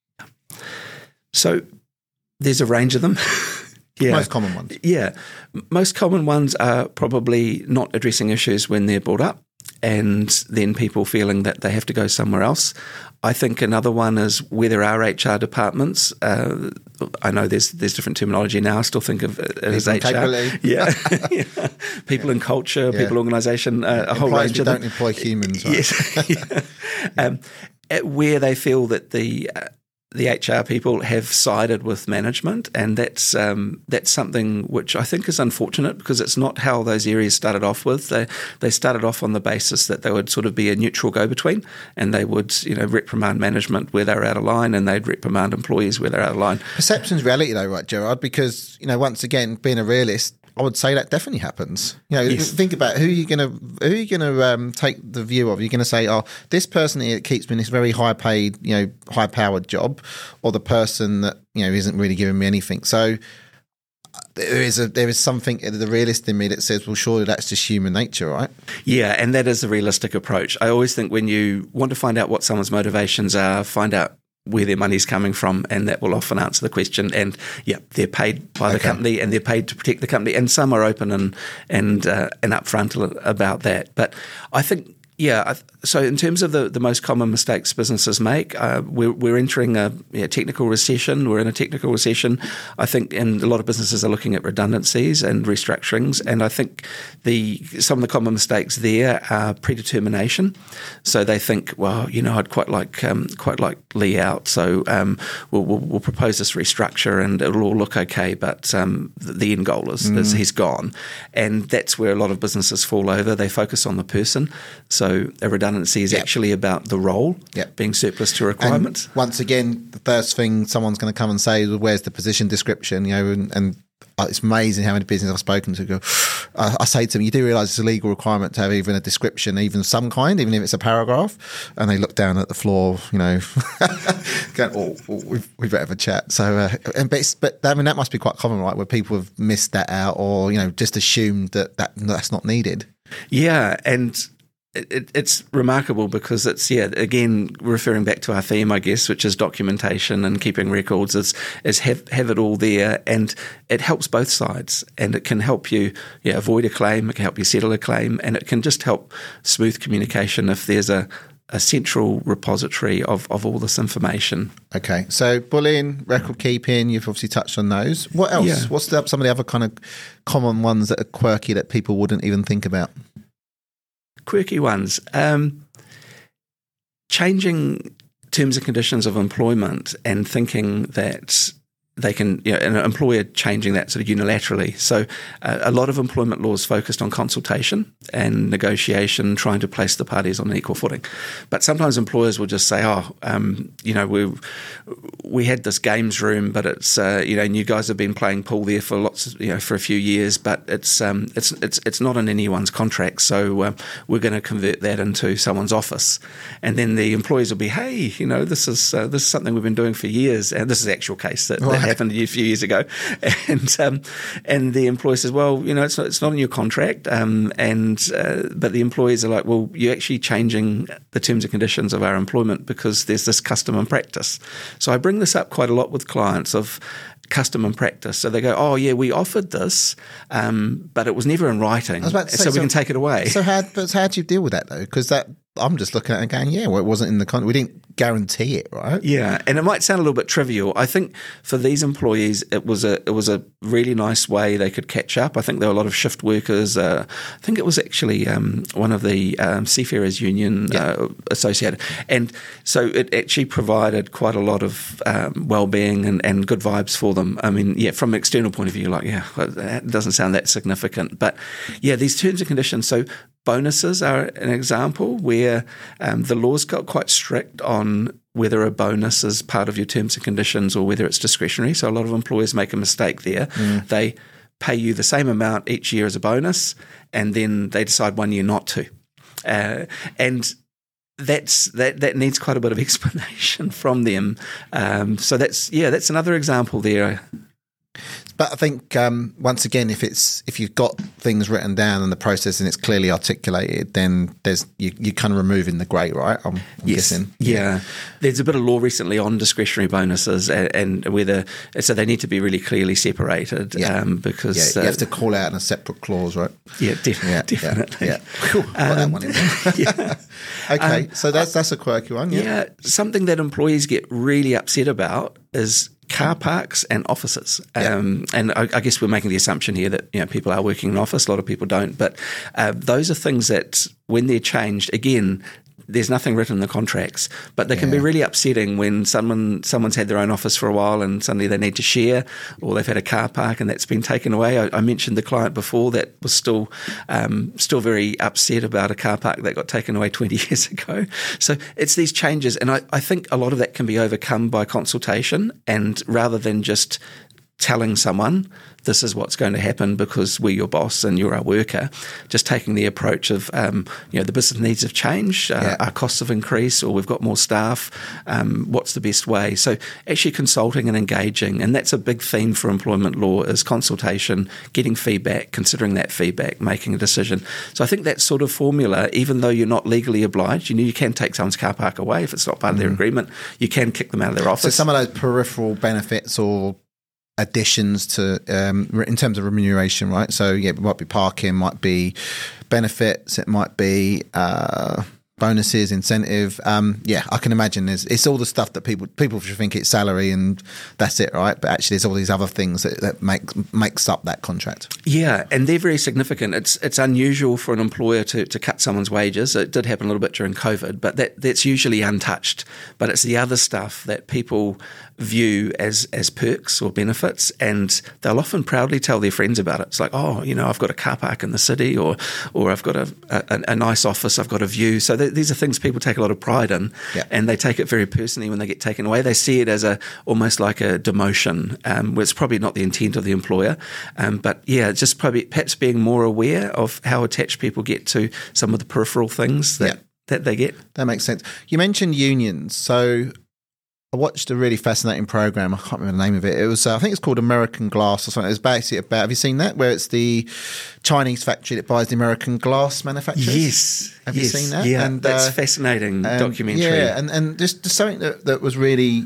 So there's a range of them. Yeah. Most common ones. Yeah. Most common ones are probably not addressing issues when they're brought up and then people feeling that they have to go somewhere else. I think another one is where there are H R departments. Uh, I know there's there's different terminology now. I still think of it as People H R. capability. Yeah. Yeah. People in culture, Yeah. people organisation, uh, a whole Employers range who of them. don't employ humans, right? Yes. Yeah. Um, at where they feel that the uh, the H R people have sided with management, and that's um, that's something which I think is unfortunate because it's not how those areas started off with. They they started off on the basis that they would sort of be a neutral go-between, and they would you know reprimand management where they were out of line, and they'd reprimand employees where they're out of line. Perception's reality, though, right, Gerard? Because you know, once again, being a realist, I would say that definitely happens. You know, Yes. think about who you're going to who you're going to um, take the view of. You're going to say, "Oh, this person here keeps me in this very high paid, you know, high powered job," or the person that you know isn't really giving me anything. So there is a there is something the realist in me that says, "Well, surely that's just human nature, right?" Yeah, and that is a realistic approach. I always think when you want to find out what someone's motivations are, find out where their money's coming from, and that will often answer the question. And yeah, they're paid by the Okay. company, and they're paid to protect the company. And some are open and and uh, and upfront about that. But I think. Yeah, I- so in terms of the, the most common mistakes businesses make, uh, we're, we're entering a yeah, technical recession. We're in a technical recession, I think, and a lot of businesses are looking at redundancies and restructurings. And I think the some of the common mistakes there are predetermination. So they think, well, you know, I'd quite like um, quite like Lee out, so um, we'll, we'll, we'll propose this restructure and it'll all look okay, but um, the, the end goal is, is he's gone. And that's where a lot of businesses fall over. They focus on the person. So So a redundancy is Yep. actually about the role Yep. being surplus to requirements. And once again, the first thing someone's going to come and say is, "Where's the position description?" You know, and, and it's amazing how many businesses I've spoken to go. I, I say to them, "You do realise it's a legal requirement to have even a description, even some kind, even if it's a paragraph." And they look down at the floor, you know, going, "Oh, oh we've, we better have a chat." So, uh, and but, it's, but I mean, that must be quite common, right? Where people have missed that out, or you know, just assumed that, that that's not needed. Yeah, and it, it's remarkable because it's, yeah, again, referring back to our theme, I guess, which is documentation and keeping records, is, is have, have it all there, and it helps both sides, and it can help you yeah, avoid a claim, it can help you settle a claim, and it can just help smooth communication if there's a, a central repository of, of all this information. Okay, so bullying, record keeping, you've obviously touched on those. What else? Yeah. What's the, some of the other kind of common ones that are quirky that people wouldn't even think about? Quirky ones. Um, changing terms and conditions of employment and thinking that they can, you know, an employer changing that sort of unilaterally. So uh, a lot of employment laws focused on consultation and negotiation, trying to place the parties on an equal footing. But sometimes employers will just say, oh, um, you know, we we had this games room, but it's, uh, you know, and you guys have been playing pool there for lots, of, you know, for a few years, but it's um, it's it's it's not in anyone's contract. So um, we're going to convert that into someone's office, and then the employees will be, hey, you know, this is uh, this is something we've been doing for years, and this is the actual case that. Right. that happened a few years ago, and um, and the employer says, well, you know, it's not, it's not in your contract, um, and uh, but the employees are like, well, you're actually changing the terms and conditions of our employment because there's this custom and practice. So I bring this up quite a lot with clients of custom and practice. So they go, oh yeah, we offered this, um, but it was never in writing, say, so, so we can take it away. So how, but how do you deal with that though? Because that I'm just looking at it and going, yeah, well, it wasn't in the contract. We didn't guarantee it, right? Yeah, and it might sound a little bit trivial. I think for these employees, it was a it was a really nice way they could catch up. I think there were a lot of shift workers. Uh, I think it was actually um, one of the um, Seafarers Union yeah. uh, associated, and so it actually provided quite a lot of um, well-being and, and good vibes for them. I mean, yeah, from an external point of view, like, yeah, that doesn't sound that significant, but yeah, these terms and conditions. So bonuses are an example where um, the laws got quite strict on whether a bonus is part of your terms and conditions or whether it's discretionary. So a lot of employers make a mistake there. Mm. They pay you the same amount each year as a bonus, and then they decide one year not to. Uh, and that's that that needs quite a bit of explanation from them. Um, so that's yeah, that's another example there. But I think um, once again, if it's if you've got things written down in the process and it's clearly articulated, then there's you you kind of removing the grey, right? I'm, I'm yes. guessing. Yeah. yeah, there's a bit of law recently on discretionary bonuses and, and whether so they need to be really clearly separated. Yeah. Um, because yeah, you uh, have to call out in a separate clause, right? Yeah, def- yeah definitely. Yeah, yeah. Cool. Got that one in there. yeah. Okay, um, so that's that's a quirky one. Yeah. yeah, something that employees get really upset about is car parks and offices. Um, yeah. And I, I guess we're making the assumption here that, you know, people are working in an office. A lot of people don't. But uh, those are things that when they're changed, again, there's nothing written in the contracts, but they can yeah. be really upsetting when someone someone's had their own office for a while and suddenly they need to share, or they've had a car park and that's been taken away. I, I mentioned the client before that was still um, still very upset about a car park that got taken away twenty years ago. So it's these changes, and I, I think a lot of that can be overcome by consultation, and rather than just telling someone this is what's going to happen because we're your boss and you're our worker, just taking the approach of, um, you know, the business needs have changed, uh, yeah. our costs have increased, or we've got more staff, um, what's the best way? So actually consulting and engaging, and that's a big theme for employment law, is consultation, getting feedback, considering that feedback, making a decision. So I think that sort of formula, even though you're not legally obliged, you know, you can take someone's car park away if it's not part mm. of their agreement, you can kick them out of their office. So some of those peripheral benefits or additions to um, in terms of remuneration, right? So yeah, it might be parking, might be benefits, it might be uh, bonuses, incentive. Um, yeah, I can imagine there's it's all the stuff that people people should think it's salary and that's it, right? But actually, there's all these other things that, that makes makes up that contract. Yeah, and they're very significant. It's it's unusual for an employer to, to cut someone's wages. It did happen a little bit during COVID, but that that's usually untouched. But it's the other stuff that people view as as perks or benefits, and they'll often proudly tell their friends about it. It's like, oh, you know, I've got a car park in the city, or or I've got a a, a nice office, I've got a view. So th- these are things people take a lot of pride in, yeah. and they take it very personally when they get taken away. They see it as a almost like a demotion, um, where it's probably not the intent of the employer, um, but yeah, just probably perhaps being more aware of how attached people get to some of the peripheral things that, yeah. that they get. That makes sense. You mentioned unions, so I watched a really fascinating program. I can't remember the name of it. It was, uh, I think it's called American Glass or something. It's basically about, have you seen that? Where it's the Chinese factory that buys the American glass manufacturers. Yes. Have yes, you seen that? Yeah, and, that's uh, fascinating and, documentary. Yeah, and, and just, just something that, that was really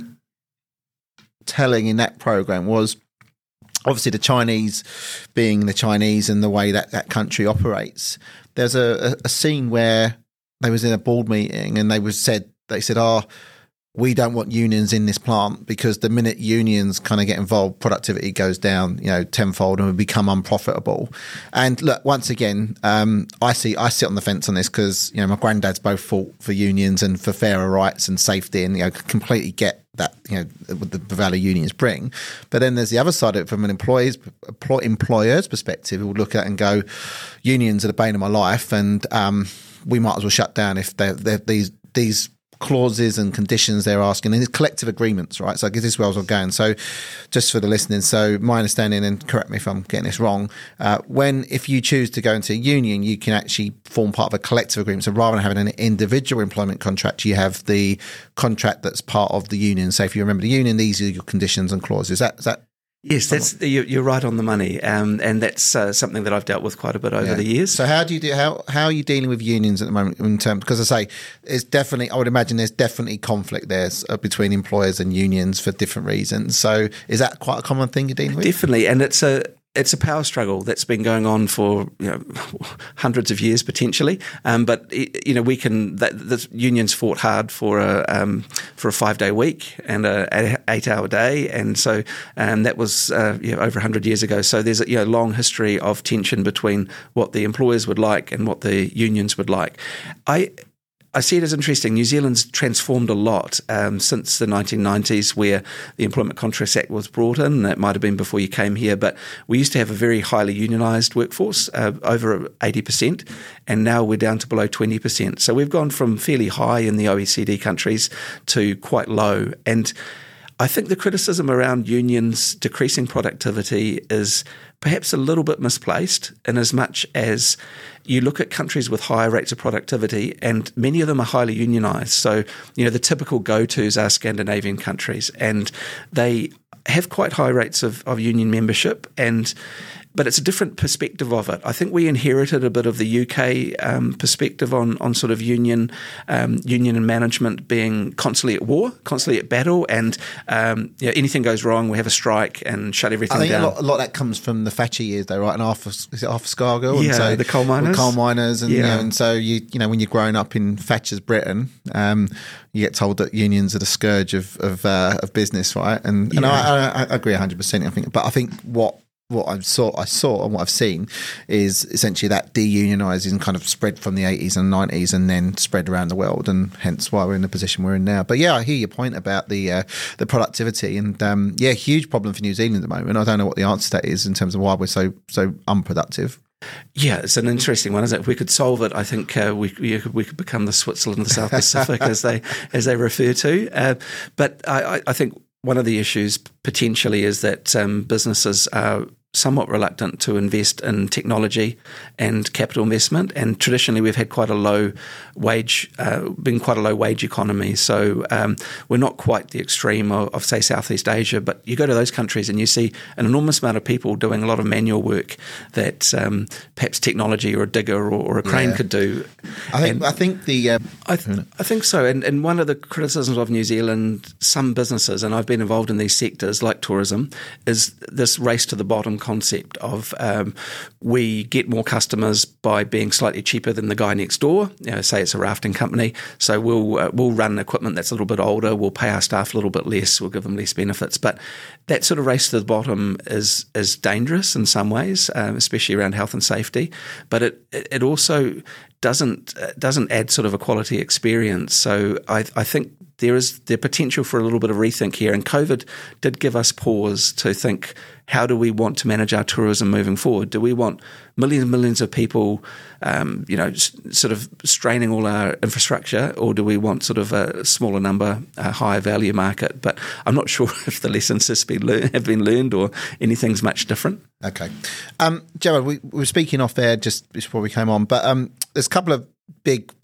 telling in that program was obviously the Chinese being the Chinese and the way that that country operates. There's a, a, a scene where they was in a board meeting and they was said, they said, oh, we don't want unions in this plant because the minute unions kind of get involved, productivity goes down, you know, tenfold and we become unprofitable. And look, once again, um, I see, I sit on the fence on this because, you know, my granddad's both fought for unions and for fairer rights and safety, and, you know, completely get that, you know, the, the value unions bring. But then there's the other side of it from an employee's, employer's perspective, who will look at it and go, unions are the bane of my life, and um, we might as well shut down if they're, they're these, these, clauses and conditions they're asking, and it's collective agreements, right? So I guess this is where I was going. So just for the listening, so my understanding, and correct me if I'm getting this wrong, uh, when if you choose to go into a union, you can actually form part of a collective agreement. So rather than having an individual employment contract, you have the contract that's part of the union. So if you remember the union, these are your conditions and clauses. Is that, is that Yes, that's you're right on the money, um, and that's uh, something that I've dealt with quite a bit over yeah. the years. So how do you do how how are you dealing with unions at the moment in terms? Because I say it's definitely, I would imagine there's definitely conflict there between employers and unions for different reasons. So is that quite a common thing you're dealing with? Definitely, and it's a it's a power struggle that's been going on for, you know, hundreds of years potentially. Um, but you know, we can that the unions fought hard for a um, for a five day week and a eight hour day, and so um, that was uh, you know, over a hundred years ago. So there's a you know, long history of tension between what the employers would like and what the unions would like. I. I see it as interesting. New Zealand's transformed a lot um, since the nineteen nineties, where the Employment Contracts Act was brought in. That might have been before you came here, but we used to have a very highly unionised workforce, uh, over eighty percent, and now we're down to below twenty percent. So we've gone from fairly high in the O E C D countries to quite low. And I think the criticism around unions decreasing productivity is perhaps a little bit misplaced, in as much as you look at countries with higher rates of productivity, and many of them are highly unionised. So, you know, the typical go-tos are Scandinavian countries, and they have quite high rates of, of union membership, and but it's a different perspective of it. I think we inherited a bit of the U K um, perspective on on sort of union um, union and management being constantly at war, constantly at battle, and um, you know, anything goes wrong, we have a strike and shut everything I think down. a lot, a lot of that comes from the Thatcher years, though, right? And Arthur, is it Arthur Scargill? Yeah, and so, the coal miners. Coal miners, and, yeah. you know, and so you you know when you're growing up in Thatcher's Britain, um, you get told that unions are the scourge of of, uh, of business, right? And and Yeah. I, I, I agree one hundred percent. I think, but I think what. What I saw, I saw, and what I've seen is essentially that de-unionising kind of spread from the eighties and nineties, and then spread around the world, and hence why we're in the position we're in now. But yeah, I hear your point about the uh, the productivity, and um, yeah, huge problem for New Zealand at the moment. I don't know what the answer to that is in terms of why we're so so unproductive. Yeah, it's an interesting one, isn't it? If we could solve it, I think uh, we we could, we could become the Switzerland of the South Pacific, as they as they refer to. Uh, but I, I think one of the issues potentially is that um, businesses are somewhat reluctant to invest in technology and capital investment, and traditionally we've had quite a low wage, uh, been quite a low wage economy. So um, we're not quite the extreme of, of, say, Southeast Asia, but you go to those countries and you see an enormous amount of people doing a lot of manual work that um, perhaps technology or a digger or, or a crane yeah. could do. I think. And I think the. Uh, I, th- I think so. And, and one of the criticisms of New Zealand, some businesses, and I've been involved in these sectors like tourism, is this race to the bottom concept of um, we get more customers by being slightly cheaper than the guy next door. You know, say it's a rafting company, so we'll uh, we'll run equipment that's a little bit older. We'll pay our staff a little bit less. We'll give them less benefits. But that sort of race to the bottom is is dangerous in some ways, um, especially around health and safety. But it it also doesn't doesn't add sort of a quality experience. So I, I think there is the potential for a little bit of rethink here. And COVID did give us pause to think, how do we want to manage our tourism moving forward? Do we want millions and millions of people, um, you know, s- sort of straining all our infrastructure, or do we want sort of a smaller number, a higher value market? But I'm not sure if the lessons has been lear- have been learned or anything's much different. Okay. Um, Gerard, we, we were speaking off air just before we came on, but um, there's a couple of big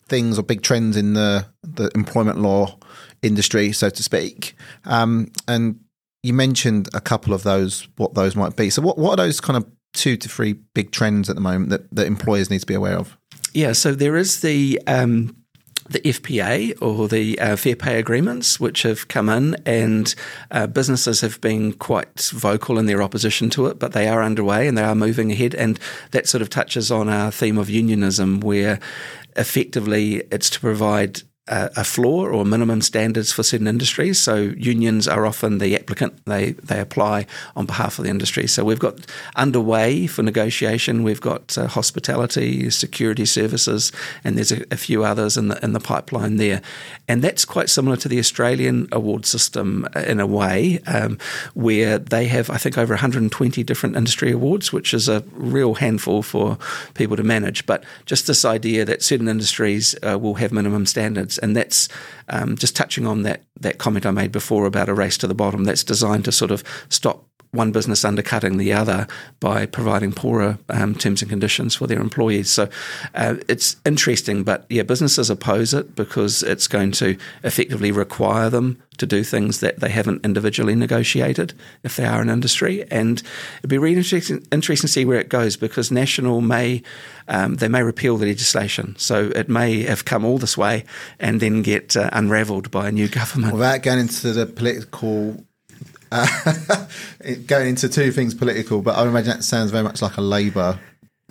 things or big trends in the, the employment law industry, so to speak. Um, and you mentioned a couple of those, what those might be. So what, what are those kind of two to three big trends at the moment that, that employers need to be aware of? Yeah, so there is the um, the F P A or the uh, Fair Pay Agreements, which have come in, and uh, businesses have been quite vocal in their opposition to it, but they are underway and they are moving ahead. And that sort of touches on our theme of unionism, where effectively it's to provide a, a floor or minimum standards for certain industries. So unions are often the applicant. They they apply on behalf of the industry. So we've got underway for negotiation. We've got uh, hospitality, security services, and there's a, a few others in the in the pipeline there. And that's quite similar to the Australian award system in a way, um, where they have, I think, over one hundred twenty different industry awards, which is a real handful for people to manage. But just this idea that certain industries uh, will have minimum standards. And that's um, just touching on that that comment I made before about a race to the bottom. That's designed to sort of stop one business undercutting the other by providing poorer um, terms and conditions for their employees. So uh, it's interesting, but yeah, businesses oppose it because it's going to effectively require them to do things that they haven't individually negotiated if they are an industry. And it'd be really interesting, interesting to see where it goes, because National may, um, they may repeal the legislation. So it may have come all this way and then get uh, unravelled by a new government. Without going into the political, uh, going into two things political, but I would imagine that sounds very much like a Labour.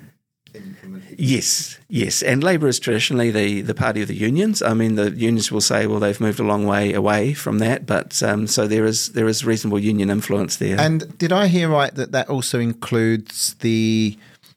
Yes, yes. And Labour is traditionally the, the party of the unions. I mean, the unions will say, well, they've moved a long way away from that. But um, so there is there is reasonable union influence there. And did I hear right that that also includes the,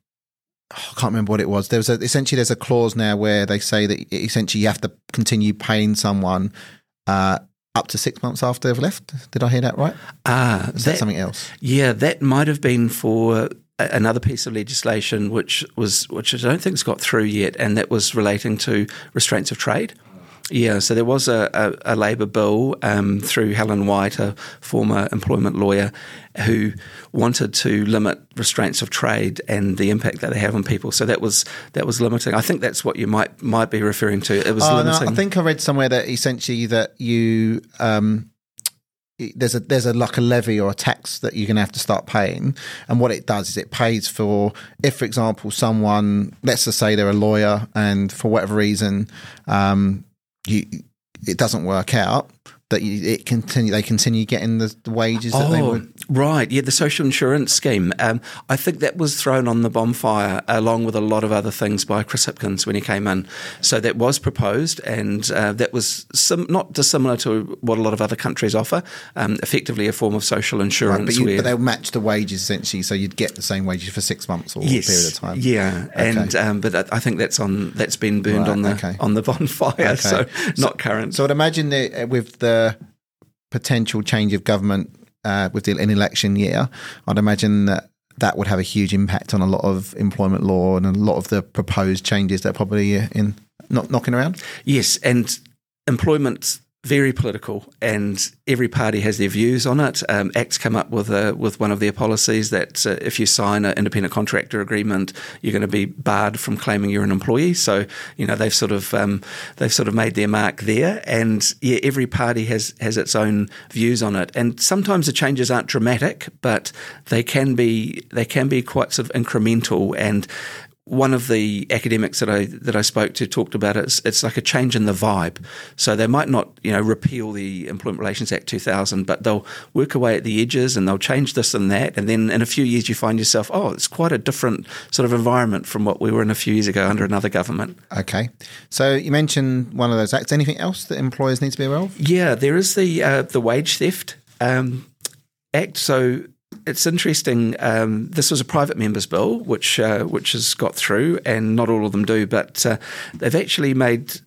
oh, I can't remember what it was. There was a, essentially there's a clause now where they say that essentially you have to continue paying someone uh, up to six months after they've left. Did I hear that right? Ah, is that, that something else? Yeah, that might have been for another piece of legislation which was which I don't think's got through yet, and that was relating to restraints of trade. Yeah, so there was a, a, a Labour bill um, through Helen White, a former employment lawyer, who wanted to limit restraints of trade and the impact that they have on people. So that was that was limiting. I think that's what you might might be referring to. It was oh, limiting. No, I think I read somewhere that essentially that you. Um, There's a there's a like a levy or a tax that you're going to have to start paying, and what it does is it pays for, if for example someone, let's just say they're a lawyer and for whatever reason um, you it doesn't work out, that you, it continue they continue getting the, the wages that oh, they would. Right, yeah, the social insurance scheme. Um, I think that was thrown on the bonfire along with a lot of other things by Chris Hipkins when he came in. So that was proposed, and uh, that was sim- not dissimilar to what a lot of other countries offer, um, effectively a form of social insurance. Right, but, you, where, but they'll match the wages essentially, so you'd get the same wages for six months or yes, a period of time. Yeah, okay. and um, but I think that's on that's been burned right, on the okay. on the bonfire, okay. so not so, current. So I'd imagine that with the potential change of government uh, with the, an election year, I'd imagine that that would have a huge impact on a lot of employment law and a lot of the proposed changes that are probably in not knocking around. Yes, and employment very political, and every party has their views on it. Um, A C T's come up with a, with one of their policies that uh, if you sign an independent contractor agreement, you're going to be barred from claiming you're an employee. So you know they've sort of um, they've sort of made their mark there, and yeah, every party has has its own views on it. And sometimes the changes aren't dramatic, but they can be they can be quite sort of incremental. And one of the academics that I that I spoke to talked about it. It's, it's like a change in the vibe. So they might not, you know, repeal the Employment Relations Act two thousand, but they'll work away at the edges and they'll change this and that. And then in a few years, you find yourself, oh, it's quite a different sort of environment from what we were in a few years ago under another government. Okay. So you mentioned one of those acts. Anything else that employers need to be aware of? Yeah, there is the uh, the Wage Theft um, Act. So it's interesting. Um, this was a private members bill, which uh, which has got through, and not all of them do. But uh, they've actually made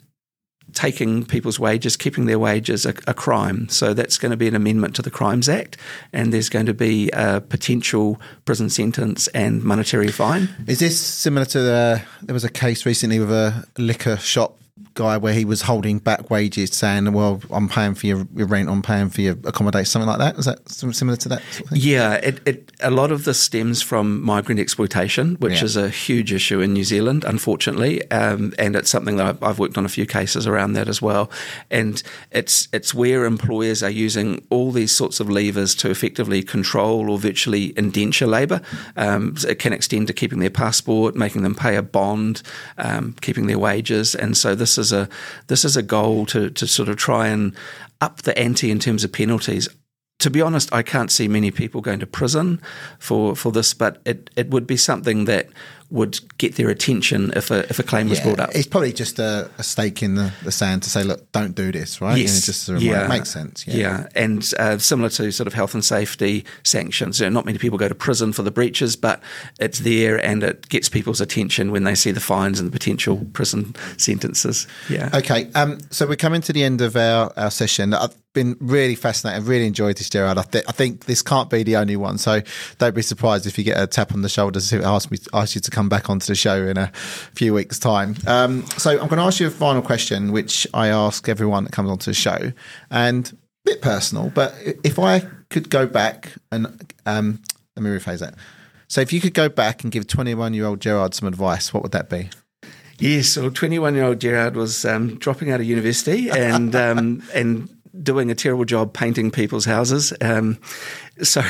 taking people's wages, keeping their wages, a, a crime. So that's going to be an amendment to the Crimes Act, and there's going to be a potential prison sentence and monetary fine. Is this similar to the? There was a case recently with a liquor shop guy where he was holding back wages, saying, "Well, I'm paying for your, your rent, I'm paying for your accommodation," something like that. Is that similar to that sort of thing? Yeah, it, it, a lot of this stems from migrant exploitation, which Yeah. is a huge issue in New Zealand, unfortunately, um, and it's something that I've, I've worked on a few cases around that as well. And it's it's where employers are using all these sorts of levers to effectively control or virtually indenture labour. Um, it can extend to keeping their passport, making them pay a bond, um, keeping their wages, and so this is a this is a goal to to sort of try and up the ante in terms of penalties. To be honest, I can't see many people going to prison for, for this, but it, it would be something that would get their attention if a if a claim was Yeah, brought up. It's probably just a, a stake in the, the sand to say, look, don't do this, right? Yes. And it just a reminder. Yeah. It makes sense. Yeah. Yeah, and uh, similar to sort of health and safety sanctions. You know, not many people go to prison for the breaches, but it's there and it gets people's attention when they see the fines and the potential prison sentences. Yeah. Okay, um, so we're coming to the end of our, our session. I've been really fascinated. I've really enjoyed this, Gerard. I, th- I think this can't be the only one, so don't be surprised if you get a tap on the shoulder to ask me, ask you to come back onto the show in a few weeks' time. Um, so I'm going to ask you a final question, which I ask everyone that comes onto the show, and a bit personal, but if I could go back and um, let me rephrase that. So if you could go back and give twenty-one-year-old Gerard some advice, what would that be? Yes, so twenty-one-year-old Gerard was um, dropping out of university and um, and doing a terrible job painting people's houses. Um, so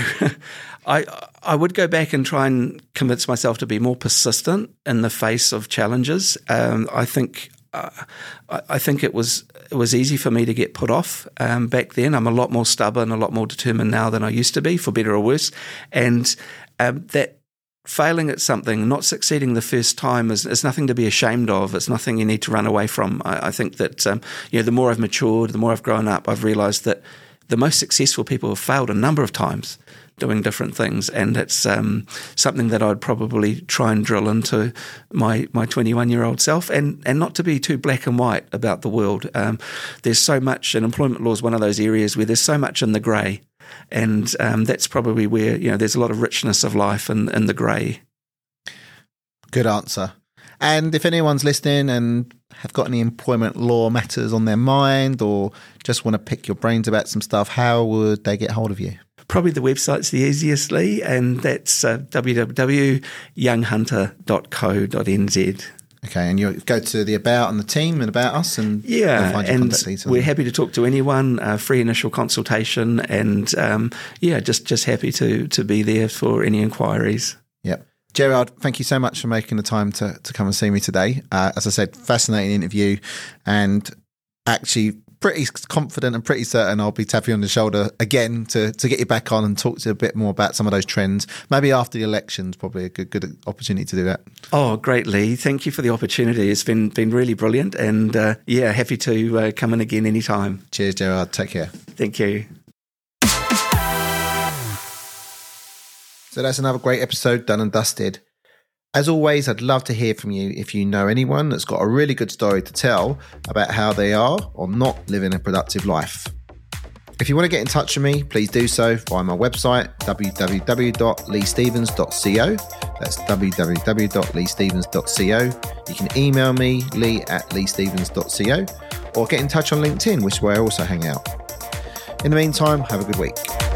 I I would go back and try and convince myself to be more persistent in the face of challenges. Um, I think uh, I, I think it was it was easy for me to get put off um, back then. I'm a lot more stubborn, a lot more determined now than I used to be, for better or worse, and um, that. Failing at something, not succeeding the first time is, is nothing to be ashamed of. It's nothing you need to run away from. I, I think that um, you know, the more I've matured, the more I've grown up, I've realised that the most successful people have failed a number of times doing different things, and it's um, something that I'd probably try and drill into my my twenty-one-year-old self, and and not to be too black and white about the world. Um, there's so much, and employment law is one of those areas where there's so much in the grey. And um, that's probably where, you know, there's a lot of richness of life in, in the grey. Good answer. And if anyone's listening and have got any employment law matters on their mind or just want to pick your brains about some stuff, how would they get hold of you? Probably the website's the easiest, Lee, and that's uh, w w w dot young hunter dot co dot n z. Okay, and you go to the About and the team and About Us, and yeah, find your and contact details. We're happy to talk to anyone. Uh, free initial consultation, and um, yeah, just just happy to to be there for any inquiries. Yep. Gerard, thank you so much for making the time to to come and see me today. Uh, as I said, fascinating interview, and actually pretty confident and pretty certain I'll be tapping you on the shoulder again to to get you back on and talk to you a bit more about some of those trends. Maybe after the elections, probably a good good opportunity to do that. Oh, great, Lee. Thank you for the opportunity. It's been been really brilliant, and uh, yeah, happy to uh, come in again anytime. Cheers, Gerard. Take care. Thank you. So that's another great episode done and dusted. As always, I'd love to hear from you if you know anyone that's got a really good story to tell about how they are or not living a productive life. If you want to get in touch with me, please do so via my website, w w w dot lee stevens dot co. That's w w w dot lee stevens dot co. You can email me, lee at lee stevens dot co, or get in touch on LinkedIn, which is where I also hang out. In the meantime, have a good week.